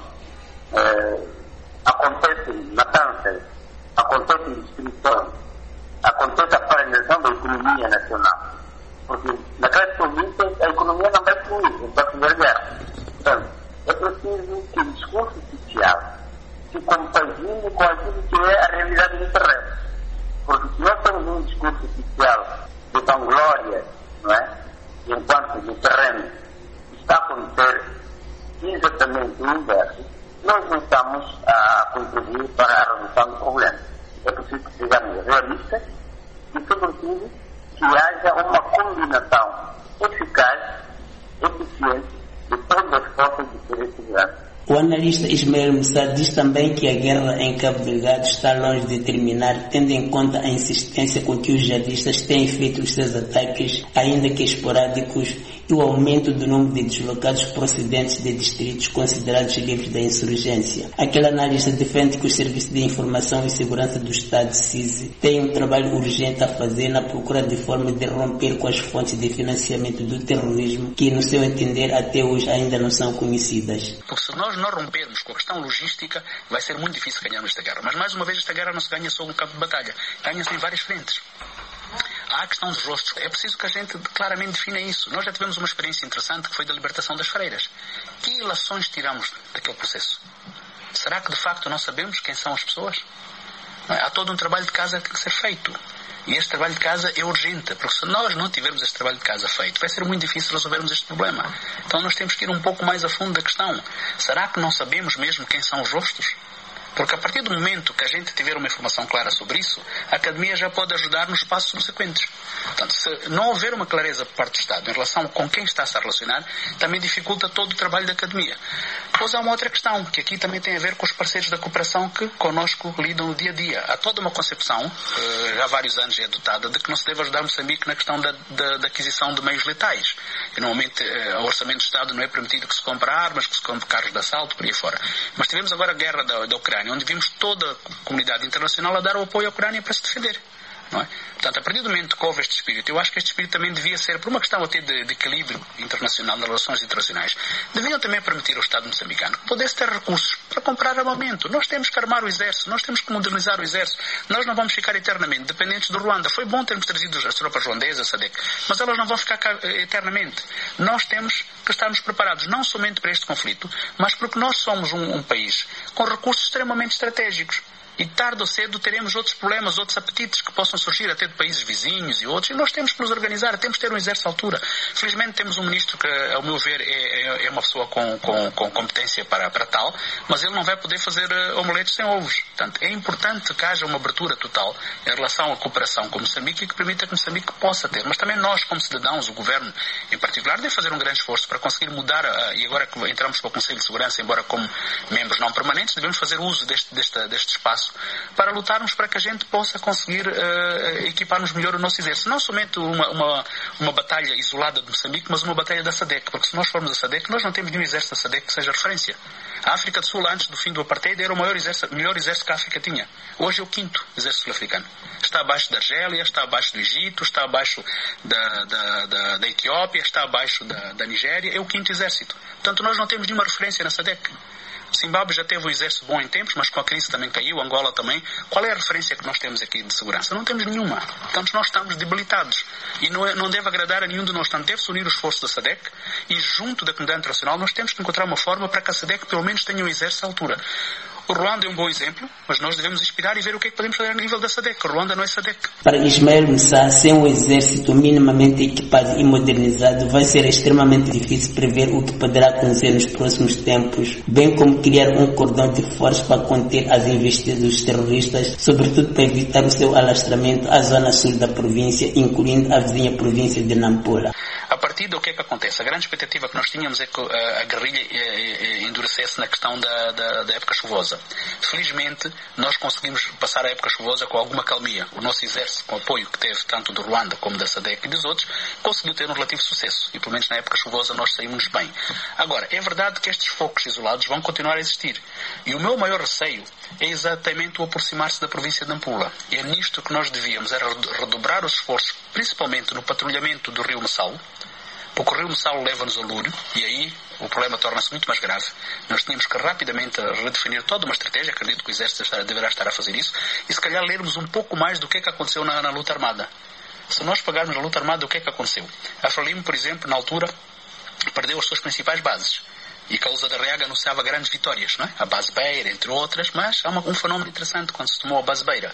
S24: eh, acontecem matanças, acontecem destruições, acontece a paralisação da economia nacional. Porque naquelas províncias a economia não vai fluir, não vai fazer guerra. Portanto, é preciso que o discurso oficial se compagine com aquilo que é a realidade do terreno. Porque se nós temos um discurso oficial de vanglória, não é? Enquanto no terreno está a acontecer exatamente o inverso, nós não estamos a contribuir para a resolução do problema. É preciso que sejamos realistas e, sobretudo, que haja uma combinação eficaz, eficiente de todas as forças de segurança.
S23: O analista Ismael Moussa diz também que a guerra em Cabo Delgado está longe de terminar, tendo em conta a insistência com que os jihadistas têm feito os seus ataques, ainda que esporádicos, e o aumento do número de deslocados procedentes de distritos considerados livres da insurgência. Aquele analista defende que os serviços de informação e segurança do Estado, S I S, têm um trabalho urgente a fazer na procura de forma de romper com as fontes de financiamento do terrorismo, que, no seu entender, até hoje ainda não são conhecidas.
S5: Porque se nós não rompermos com a questão logística, vai ser muito difícil ganharmos esta guerra. Mas, mais uma vez, esta guerra não se ganha só no campo de batalha. Ganha-se em várias frentes. Há a questão dos rostos. É preciso que a gente claramente defina isso. Nós já tivemos uma experiência interessante que foi da libertação das freiras. Que ilações tiramos daquele processo? Será que, de facto, não sabemos quem são as pessoas? Há todo um trabalho de casa que tem que ser feito. E este trabalho de casa é urgente, porque se nós não tivermos este trabalho de casa feito, vai ser muito difícil resolvermos este problema. Então nós temos que ir um pouco mais a fundo da questão. Será que não sabemos mesmo quem são os rostos? Porque a partir do momento que a gente tiver uma informação clara sobre isso, a academia já pode ajudar nos passos subsequentes. Portanto, se não houver uma clareza por parte do Estado em relação com quem está-se a relacionar, também dificulta todo o trabalho da academia. Depois há uma outra questão, que aqui também tem a ver com os parceiros da cooperação que connosco lidam no dia a dia. Há toda uma concepção, que há vários anos é adotada, de que não se deve ajudar Moçambique na questão da, da, da aquisição de meios letais. E normalmente, o orçamento do Estado não é permitido que se compre armas, que se compre carros de assalto, por aí fora. Mas tivemos agora a guerra da, da Ucrânia, onde vimos toda a comunidade internacional a dar o apoio à Ucrânia para se defender. Não é? Portanto, a partir do momento que houve este espírito, eu acho que este espírito também devia ser, por uma questão até de, de equilíbrio internacional, nas relações internacionais, deviam também permitir ao Estado moçambicano que pudesse ter recursos para comprar armamento. Nós temos que armar o exército, nós temos que modernizar o exército, nós não vamos ficar eternamente dependentes do Ruanda. Foi bom termos trazido as tropas ruandesas, a SADC, mas elas não vão ficar eternamente. Nós temos que estarmos preparados não somente para este conflito, mas porque nós somos um, um país com recursos extremamente estratégicos. E tarde ou cedo teremos outros problemas, outros apetites que possam surgir até de países vizinhos e outros, e nós temos que nos organizar, temos que ter um exército à altura. Felizmente temos um ministro que, ao meu ver, é, é uma pessoa com, com, com competência para, para tal, mas ele não vai poder fazer uh, omeletes sem ovos. Portanto, é importante que haja uma abertura total em relação à cooperação com Moçambique e que permita que Moçambique possa ter. Mas também nós, como cidadãos, o Governo em particular, deve fazer um grande esforço para conseguir mudar, uh, e agora que entramos para o Conselho de Segurança, embora como membros não permanentes, devemos fazer uso deste, deste, deste espaço para lutarmos para que a gente possa conseguir uh, equipar-nos melhor o nosso exército. Não somente uma, uma, uma batalha isolada de Moçambique, mas uma batalha da SADC, porque se nós formos a SADC, nós não temos nenhum exército da SADC que seja referência. A África do Sul, antes do fim do apartheid, era o maior exército, melhor exército que a África tinha. Hoje é o quinto exército sul-africano. Está abaixo da Argélia, está abaixo do Egito, está abaixo da, da, da, da Etiópia, está abaixo da, da Nigéria, é o quinto exército. Portanto, nós não temos nenhuma referência na SADC. Zimbábue já teve um exército bom em tempos, mas com a crise também caiu, Angola também. Qual é a referência que nós temos aqui de segurança? Não temos nenhuma. Portanto, nós estamos debilitados. E não, é, não deve agradar a nenhum de nós. Portanto, deve-se unir o esforço da SADC e, junto da comunidade internacional, nós temos que encontrar uma forma para que a SADC, pelo menos, tenha um exército à altura. O Ruanda é um bom exemplo, mas nós devemos inspirar e ver o que é que podemos fazer a nível da SADC. O Ruanda não é SADC.
S23: Para Ismael Moussa, sem um exército minimamente equipado e modernizado, vai ser extremamente difícil prever o que poderá acontecer nos próximos tempos, bem como criar um cordão de força para conter as investidas dos terroristas, sobretudo para evitar o seu alastramento à zona sul da província, incluindo a vizinha província de Nampula.
S5: A partir do que é que acontece? A grande expectativa que nós tínhamos é que uh, a guerrilha uh, endurecesse na questão da, da, da época chuvosa. Felizmente, nós conseguimos passar a época chuvosa com alguma calmia. O nosso exército, com o apoio que teve tanto do Ruanda como da SADC e dos outros, conseguiu ter um relativo sucesso. E, pelo menos na época chuvosa, nós saímos bem. Agora, é verdade que estes focos isolados vão continuar a existir. E o meu maior receio é exatamente o aproximar-se da província de Nampula. E é nisto que nós devíamos, era redobrar os esforços, principalmente no patrulhamento do rio Messal, porque o rio Messal leva-nos ao Lúrio, e aí o problema torna-se muito mais grave. Nós tínhamos que rapidamente redefinir toda uma estratégia, acredito que o Exército deverá estar a fazer isso, e se calhar lermos um pouco mais do que é que aconteceu na, na luta armada. Se nós pegarmos a luta armada, o que é que aconteceu? A Frelimo, por exemplo, na altura, perdeu as suas principais bases. E Causa da Reaga anunciava grandes vitórias, não é? A base Beira, entre outras, mas há uma, um fenómeno interessante quando se tomou a base Beira.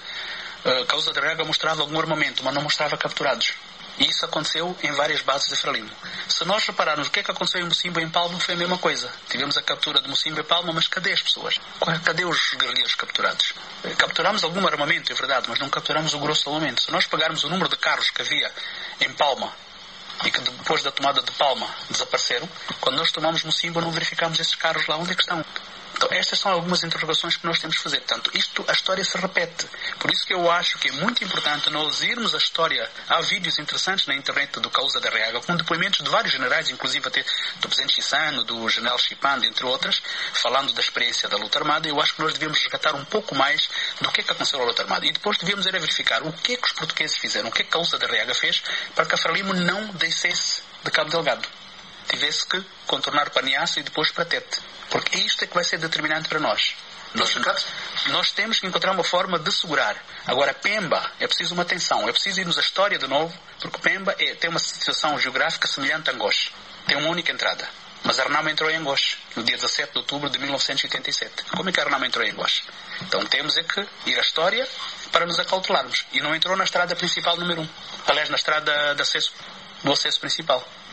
S5: A Causa da Reaga mostrava algum armamento, mas não mostrava capturados. E isso aconteceu em várias bases de Frelimo. Se nós repararmos o que é que aconteceu em Mocimbo e em Palma, foi a mesma coisa. Tivemos a captura de Mocimbo e Palma, mas cadê as pessoas? Cadê os guerrilheiros capturados? Capturamos algum armamento, é verdade, mas não capturamos o grosso do armamento. Se nós pegarmos o número de carros que havia em Palma e que depois da tomada de Palma desapareceram, quando nós tomamos Mocimbo não verificamos esses carros lá. Onde é que estão? Então, estas são algumas interrogações que nós temos de fazer. Portanto, isto, a história se repete. Por isso que eu acho que é muito importante nós irmos a história. Há vídeos interessantes na internet do Causa da Reaga, com depoimentos de vários generais, inclusive até do presidente Chissano, do general Chipando, entre outras, falando da experiência da luta armada. Eu acho que nós devemos resgatar um pouco mais do que é que aconteceu na luta armada. E depois devemos ir a verificar o que é que os portugueses fizeram, o que é que a Causa da Reaga fez para que a Frelimo não descesse de Cabo Delgado. Tivesse que contornar para Niassa e depois para Tete. Porque isto é que vai ser determinante para nós. Nós, nós temos que encontrar uma forma de segurar. Agora, Pemba, é preciso uma atenção. É preciso irmos à história de novo, porque Pemba é, tem uma situação geográfica semelhante a Angoche. Tem uma única entrada. Mas Arnamo entrou em Angoche, no dia dezassete de outubro de mil novecentos e oitenta e sete. Como é que Arnamo entrou em Angoche? Então temos é que ir à história para nos acautelarmos. E não entrou na estrada principal número um. Aliás, na estrada de acesso, do acesso principal.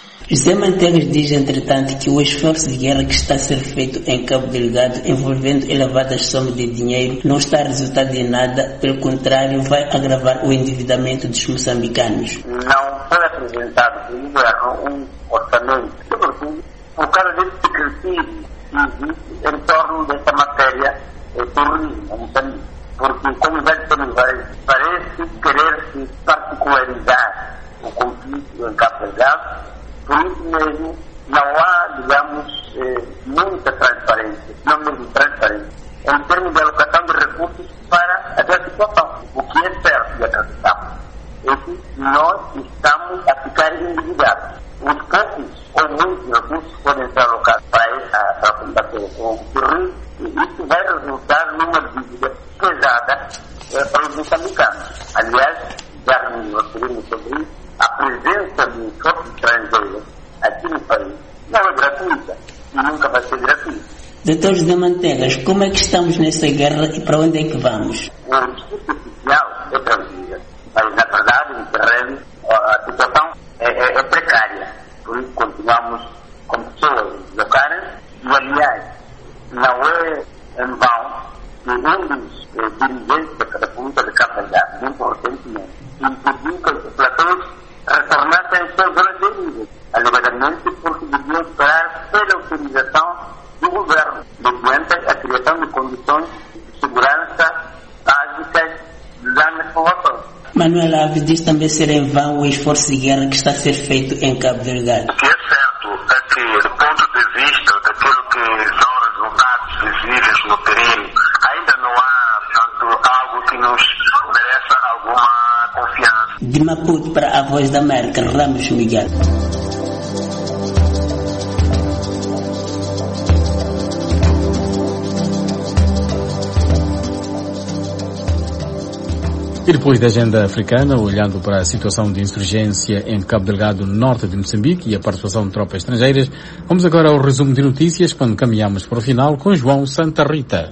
S23: José Manteigas diz, entretanto, que o esforço de guerra que está a ser feito em Cabo Delgado, envolvendo elevadas somas de dinheiro, não está a resultar de nada, pelo contrário, vai agravar o endividamento dos moçambicanos.
S24: Não foi apresentado pelo governo um orçamento, sobretudo por causa desse secretismo que existe em torno dessa matéria do turismo, Moçambique. Porque, como já dissemos, parece querer-se particularizar o conflito em Cabo Delgado. Por isso mesmo, não há, digamos, eh, muita transparência, não mesmo transparência, em termos de alocação de recursos para essa situação. O que é certo e acreditável é que nós estamos a ficar endividados. Os poucos ou muitos recursos podem ser alocados para essa para combater o terrorismo, e isso vai resultar numa dívida pesada eh, para os moçambicanos. Aliás, já nos referimos sobre isso, a presença de forças estrangeiras aqui no país não é gratuita e nunca vai ser gratuita.
S23: doutor José Manteigas, como é que estamos nessa guerra e para onde é que vamos?
S24: O discurso oficial é tranquilo, mas na verdade, no terreno, a situação é, é, é precária. Por isso continuamos com pessoas deslocadas e, aliás, não é em vão que um dos eh, dirigentes da República de Cabo Delgado, muito recentemente, impediu que os populações retornassem às suas zonas de origem, alegadamente porque deviam esperar pela autorização do governo, mediante a criação de condições de segurança básicas das populações.
S23: Manuel Alves diz também ser em vão o esforço de guerra que está a ser feito em Cabo Delgado.
S24: O que é certo é que, do ponto de vista daquilo que são resultados visíveis no terreno, ainda não há, portanto, algo que nos mereça alguma confiança.
S23: De Maputo para a Voz da América, Ramos Miguel.
S21: E depois da agenda africana, olhando para a situação de insurgência em Cabo Delgado, norte de Moçambique, e a participação de tropas estrangeiras, vamos agora ao resumo de notícias, quando caminhamos para o final com João Santa Rita.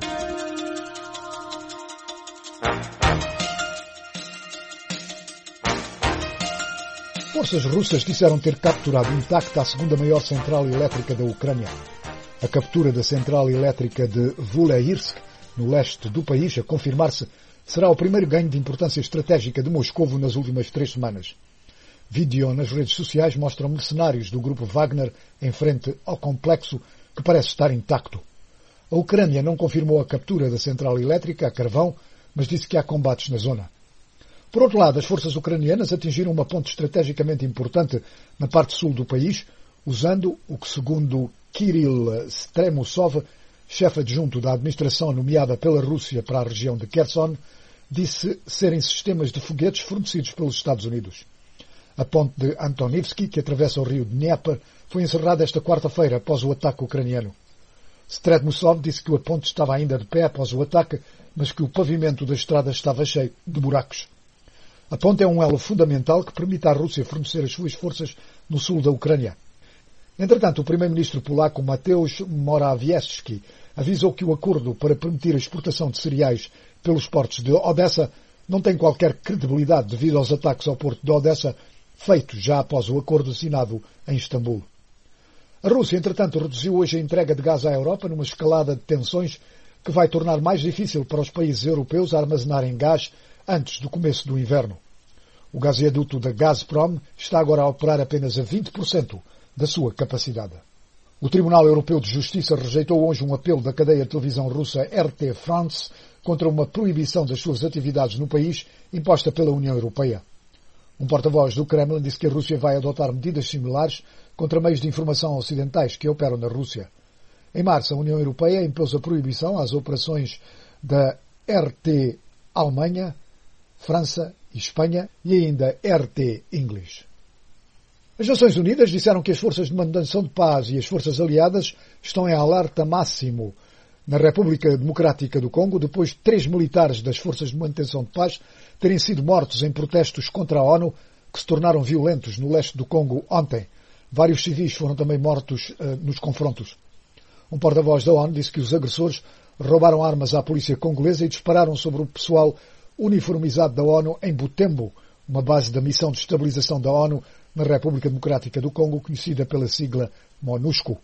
S22: Forças russas disseram ter capturado intacta a segunda maior central elétrica da Ucrânia. A captura da central elétrica de Vuleirsk, no leste do país, a confirmar-se, será o primeiro ganho de importância estratégica de Moscovo nas últimas três semanas. Vídeo nas redes sociais mostram mercenários do grupo Wagner em frente ao complexo que parece estar intacto. A Ucrânia não confirmou a captura da central elétrica a carvão, mas disse que há combates na zona. Por outro lado, as forças ucranianas atingiram uma ponte estrategicamente importante na parte sul do país, usando o que, segundo Kirill Stremusov, chefe adjunto da administração nomeada pela Rússia para a região de Kherson, disse serem sistemas de foguetes fornecidos pelos Estados Unidos. A ponte de Antonivsky, que atravessa o rio Dnieper, foi encerrada esta quarta-feira após o ataque ucraniano. Stremusov disse que a ponte estava ainda de pé após o ataque, mas que o pavimento da estrada estava cheio de buracos. A ponte é um elo fundamental que permite à Rússia fornecer as suas forças no sul da Ucrânia. Entretanto, o primeiro-ministro polaco Mateusz Morawiecki avisou que o acordo para permitir a exportação de cereais pelos portos de Odessa não tem qualquer credibilidade devido aos ataques ao porto de Odessa feitos já após o acordo assinado em Istambul. A Rússia, entretanto, reduziu hoje a entrega de gás à Europa numa escalada de tensões que vai tornar mais difícil para os países europeus armazenarem gás antes do começo do inverno. O gasoduto da Gazprom está agora a operar apenas a vinte por cento da sua capacidade. O Tribunal Europeu de Justiça rejeitou hoje um apelo da cadeia de televisão russa R T France contra uma proibição das suas atividades no país imposta pela União Europeia. Um porta-voz do Kremlin disse que a Rússia vai adotar medidas similares contra meios de informação ocidentais que operam na Rússia. Em março, a União Europeia impôs a proibição às operações da R T Alemanha, França e Espanha e ainda R T English. As Nações Unidas disseram que as forças de manutenção de paz e as forças aliadas estão em alerta máximo na República Democrática do Congo depois de três militares das forças de manutenção de paz terem sido mortos em protestos contra a ONU que se tornaram violentos no leste do Congo ontem. Vários civis foram também mortos uh, nos confrontos. Um porta-voz da ONU disse que os agressores roubaram armas à polícia congolesa e dispararam sobre o pessoal uniformizado da ONU em Butembo, uma base da missão de estabilização da ONU na República Democrática do Congo, conhecida pela sigla MONUSCO.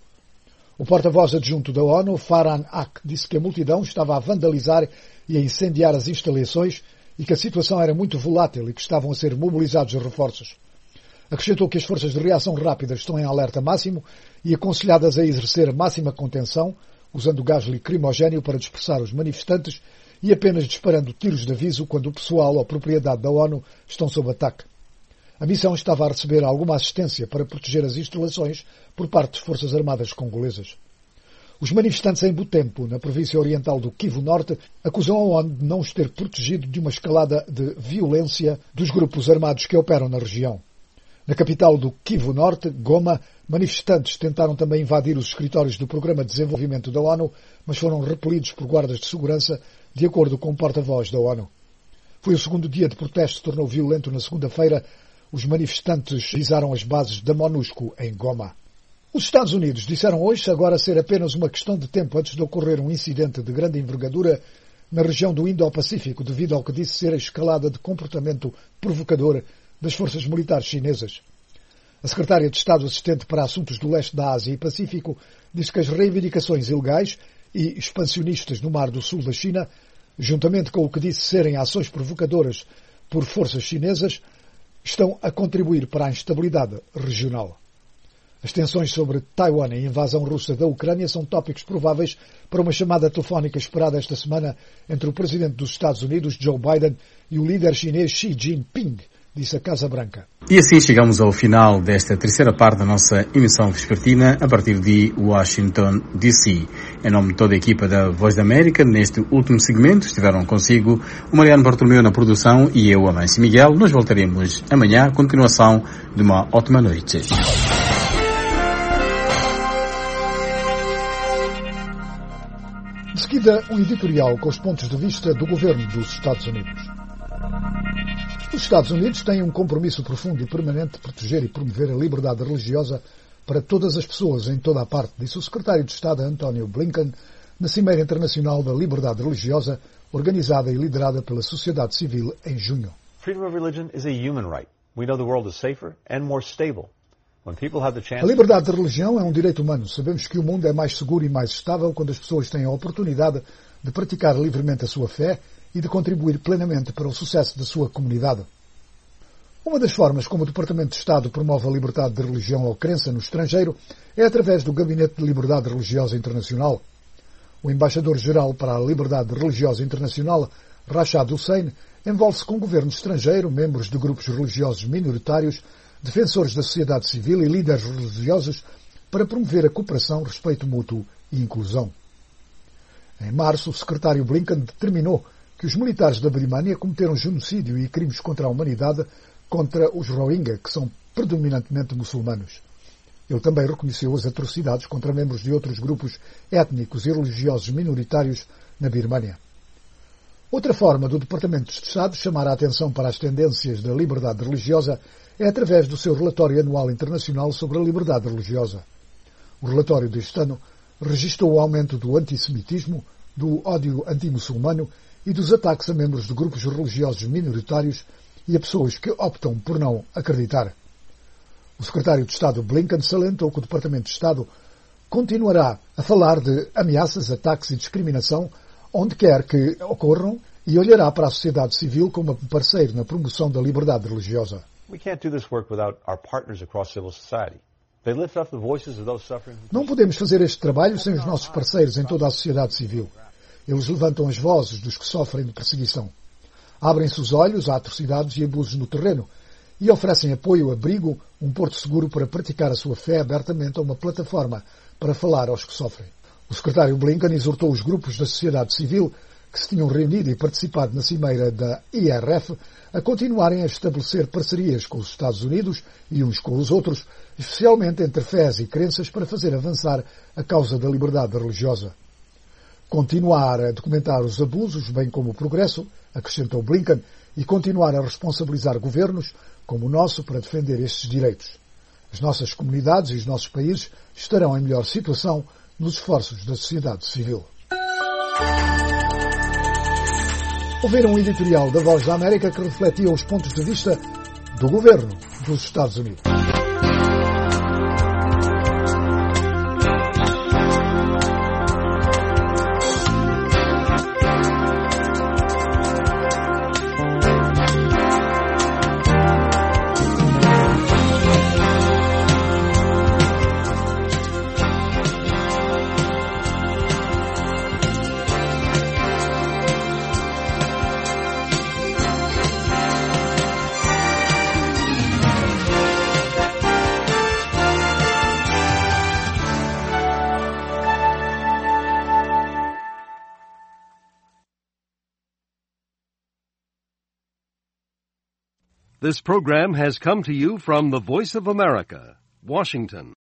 S22: O porta-voz adjunto da ONU, Farhan Haq, disse que a multidão estava a vandalizar e a incendiar as instalações e que a situação era muito volátil e que estavam a ser mobilizados reforços. Acrescentou que as forças de reação rápida estão em alerta máximo e aconselhadas a exercer a máxima contenção, usando gás lacrimogéneo para dispersar os manifestantes e apenas disparando tiros de aviso quando o pessoal ou propriedade da ONU estão sob ataque. A missão estava a receber alguma assistência para proteger as instalações por parte das Forças Armadas congolesas. Os manifestantes em Butembo, na província oriental do Kivu Norte, acusam a ONU de não os ter protegido de uma escalada de violência dos grupos armados que operam na região. Na capital do Kivu Norte, Goma, manifestantes tentaram também invadir os escritórios do Programa de Desenvolvimento da ONU, mas foram repelidos por guardas de segurança, de acordo com o porta-voz da ONU. Foi o segundo dia de protesto que tornou violento na segunda-feira. Os manifestantes visaram as bases da MONUSCO em Goma. Os Estados Unidos disseram hoje agora ser apenas uma questão de tempo antes de ocorrer um incidente de grande envergadura na região do Indo-Pacífico, devido ao que disse ser a escalada de comportamento provocador das forças militares chinesas. A secretária de Estado assistente para assuntos do leste da Ásia e Pacífico disse que as reivindicações ilegais e expansionistas no Mar do Sul da China, juntamente com o que disse serem ações provocadoras por forças chinesas, estão a contribuir para a instabilidade regional. As tensões sobre Taiwan e a invasão russa da Ucrânia são tópicos prováveis para uma chamada telefónica esperada esta semana entre o presidente dos Estados Unidos, Joe Biden, e o líder chinês Xi Jinping, disse a Casa Branca.
S21: E assim chegamos ao final desta terceira parte da nossa emissão vespertina a partir de Washington, D C. Em nome de toda a equipa da Voz da América, neste último segmento estiveram consigo o Mariano Bartolomeu na produção e eu, Amâncio Miguel. Nós voltaremos amanhã. Continuação de uma ótima noite.
S22: De seguida, um editorial com os pontos de vista do governo dos Estados Unidos. Os Estados Unidos têm um compromisso profundo e permanente de proteger e promover a liberdade religiosa para todas as pessoas em toda a parte, disse o secretário de Estado Antony Blinken na Cimeira Internacional da Liberdade Religiosa, organizada e liderada pela sociedade civil em junho.
S9: Freedom of religion is a human right. We know the world is safer and more stable. When people have the chance...
S22: A liberdade de religião é um direito humano. Sabemos que o mundo é mais seguro e mais estável quando as pessoas têm a oportunidade de praticar livremente a sua fé e de contribuir plenamente para o sucesso da sua comunidade. Uma das formas como o Departamento de Estado promove a liberdade de religião ou crença no estrangeiro é através do Gabinete de Liberdade Religiosa Internacional. O embaixador-geral para a Liberdade Religiosa Internacional, Rashad Hussain, envolve-se com o governo estrangeiro, membros de grupos religiosos minoritários, defensores da sociedade civil e líderes religiosos para promover a cooperação, respeito mútuo e inclusão. Em março, o secretário Blinken determinou que os militares da Birmânia cometeram genocídio e crimes contra a humanidade contra os Rohingya, que são predominantemente muçulmanos. Ele também reconheceu as atrocidades contra membros de outros grupos étnicos e religiosos minoritários na Birmânia. Outra forma do Departamento de Estado chamar a atenção para as tendências da liberdade religiosa é através do seu relatório anual internacional sobre a liberdade religiosa. O relatório deste ano registrou o aumento do antissemitismo, do ódio anti-muçulmano e dos ataques a membros de grupos religiosos minoritários e a pessoas que optam por não acreditar. O secretário de Estado Blinken salientou que o Departamento de Estado continuará a falar de ameaças, ataques e discriminação onde quer que ocorram e olhará para a sociedade civil como um parceiro na promoção da liberdade religiosa. Não podemos fazer este trabalho sem os nossos parceiros em toda a sociedade civil. Eles levantam as vozes dos que sofrem de perseguição. Abrem-se os olhos a atrocidades e abusos no terreno e oferecem apoio, abrigo, um porto seguro para praticar a sua fé abertamente a uma plataforma para falar aos que sofrem. O secretário Blinken exortou os grupos da sociedade civil que se tinham reunido e participado na cimeira da I R F a continuarem a estabelecer parcerias com os Estados Unidos e uns com os outros, especialmente entre fés e crenças, para fazer avançar a causa da liberdade religiosa. Continuar a documentar os abusos, bem como o progresso, acrescentou Blinken, e continuar a responsabilizar governos, como o nosso, para defender estes direitos. As nossas comunidades e os nossos países estarão em melhor situação nos esforços da sociedade civil. Ouviram um editorial da Voz da América que refletia os pontos de vista do governo dos Estados Unidos.
S10: This program has come to you from the Voice of America, Washington.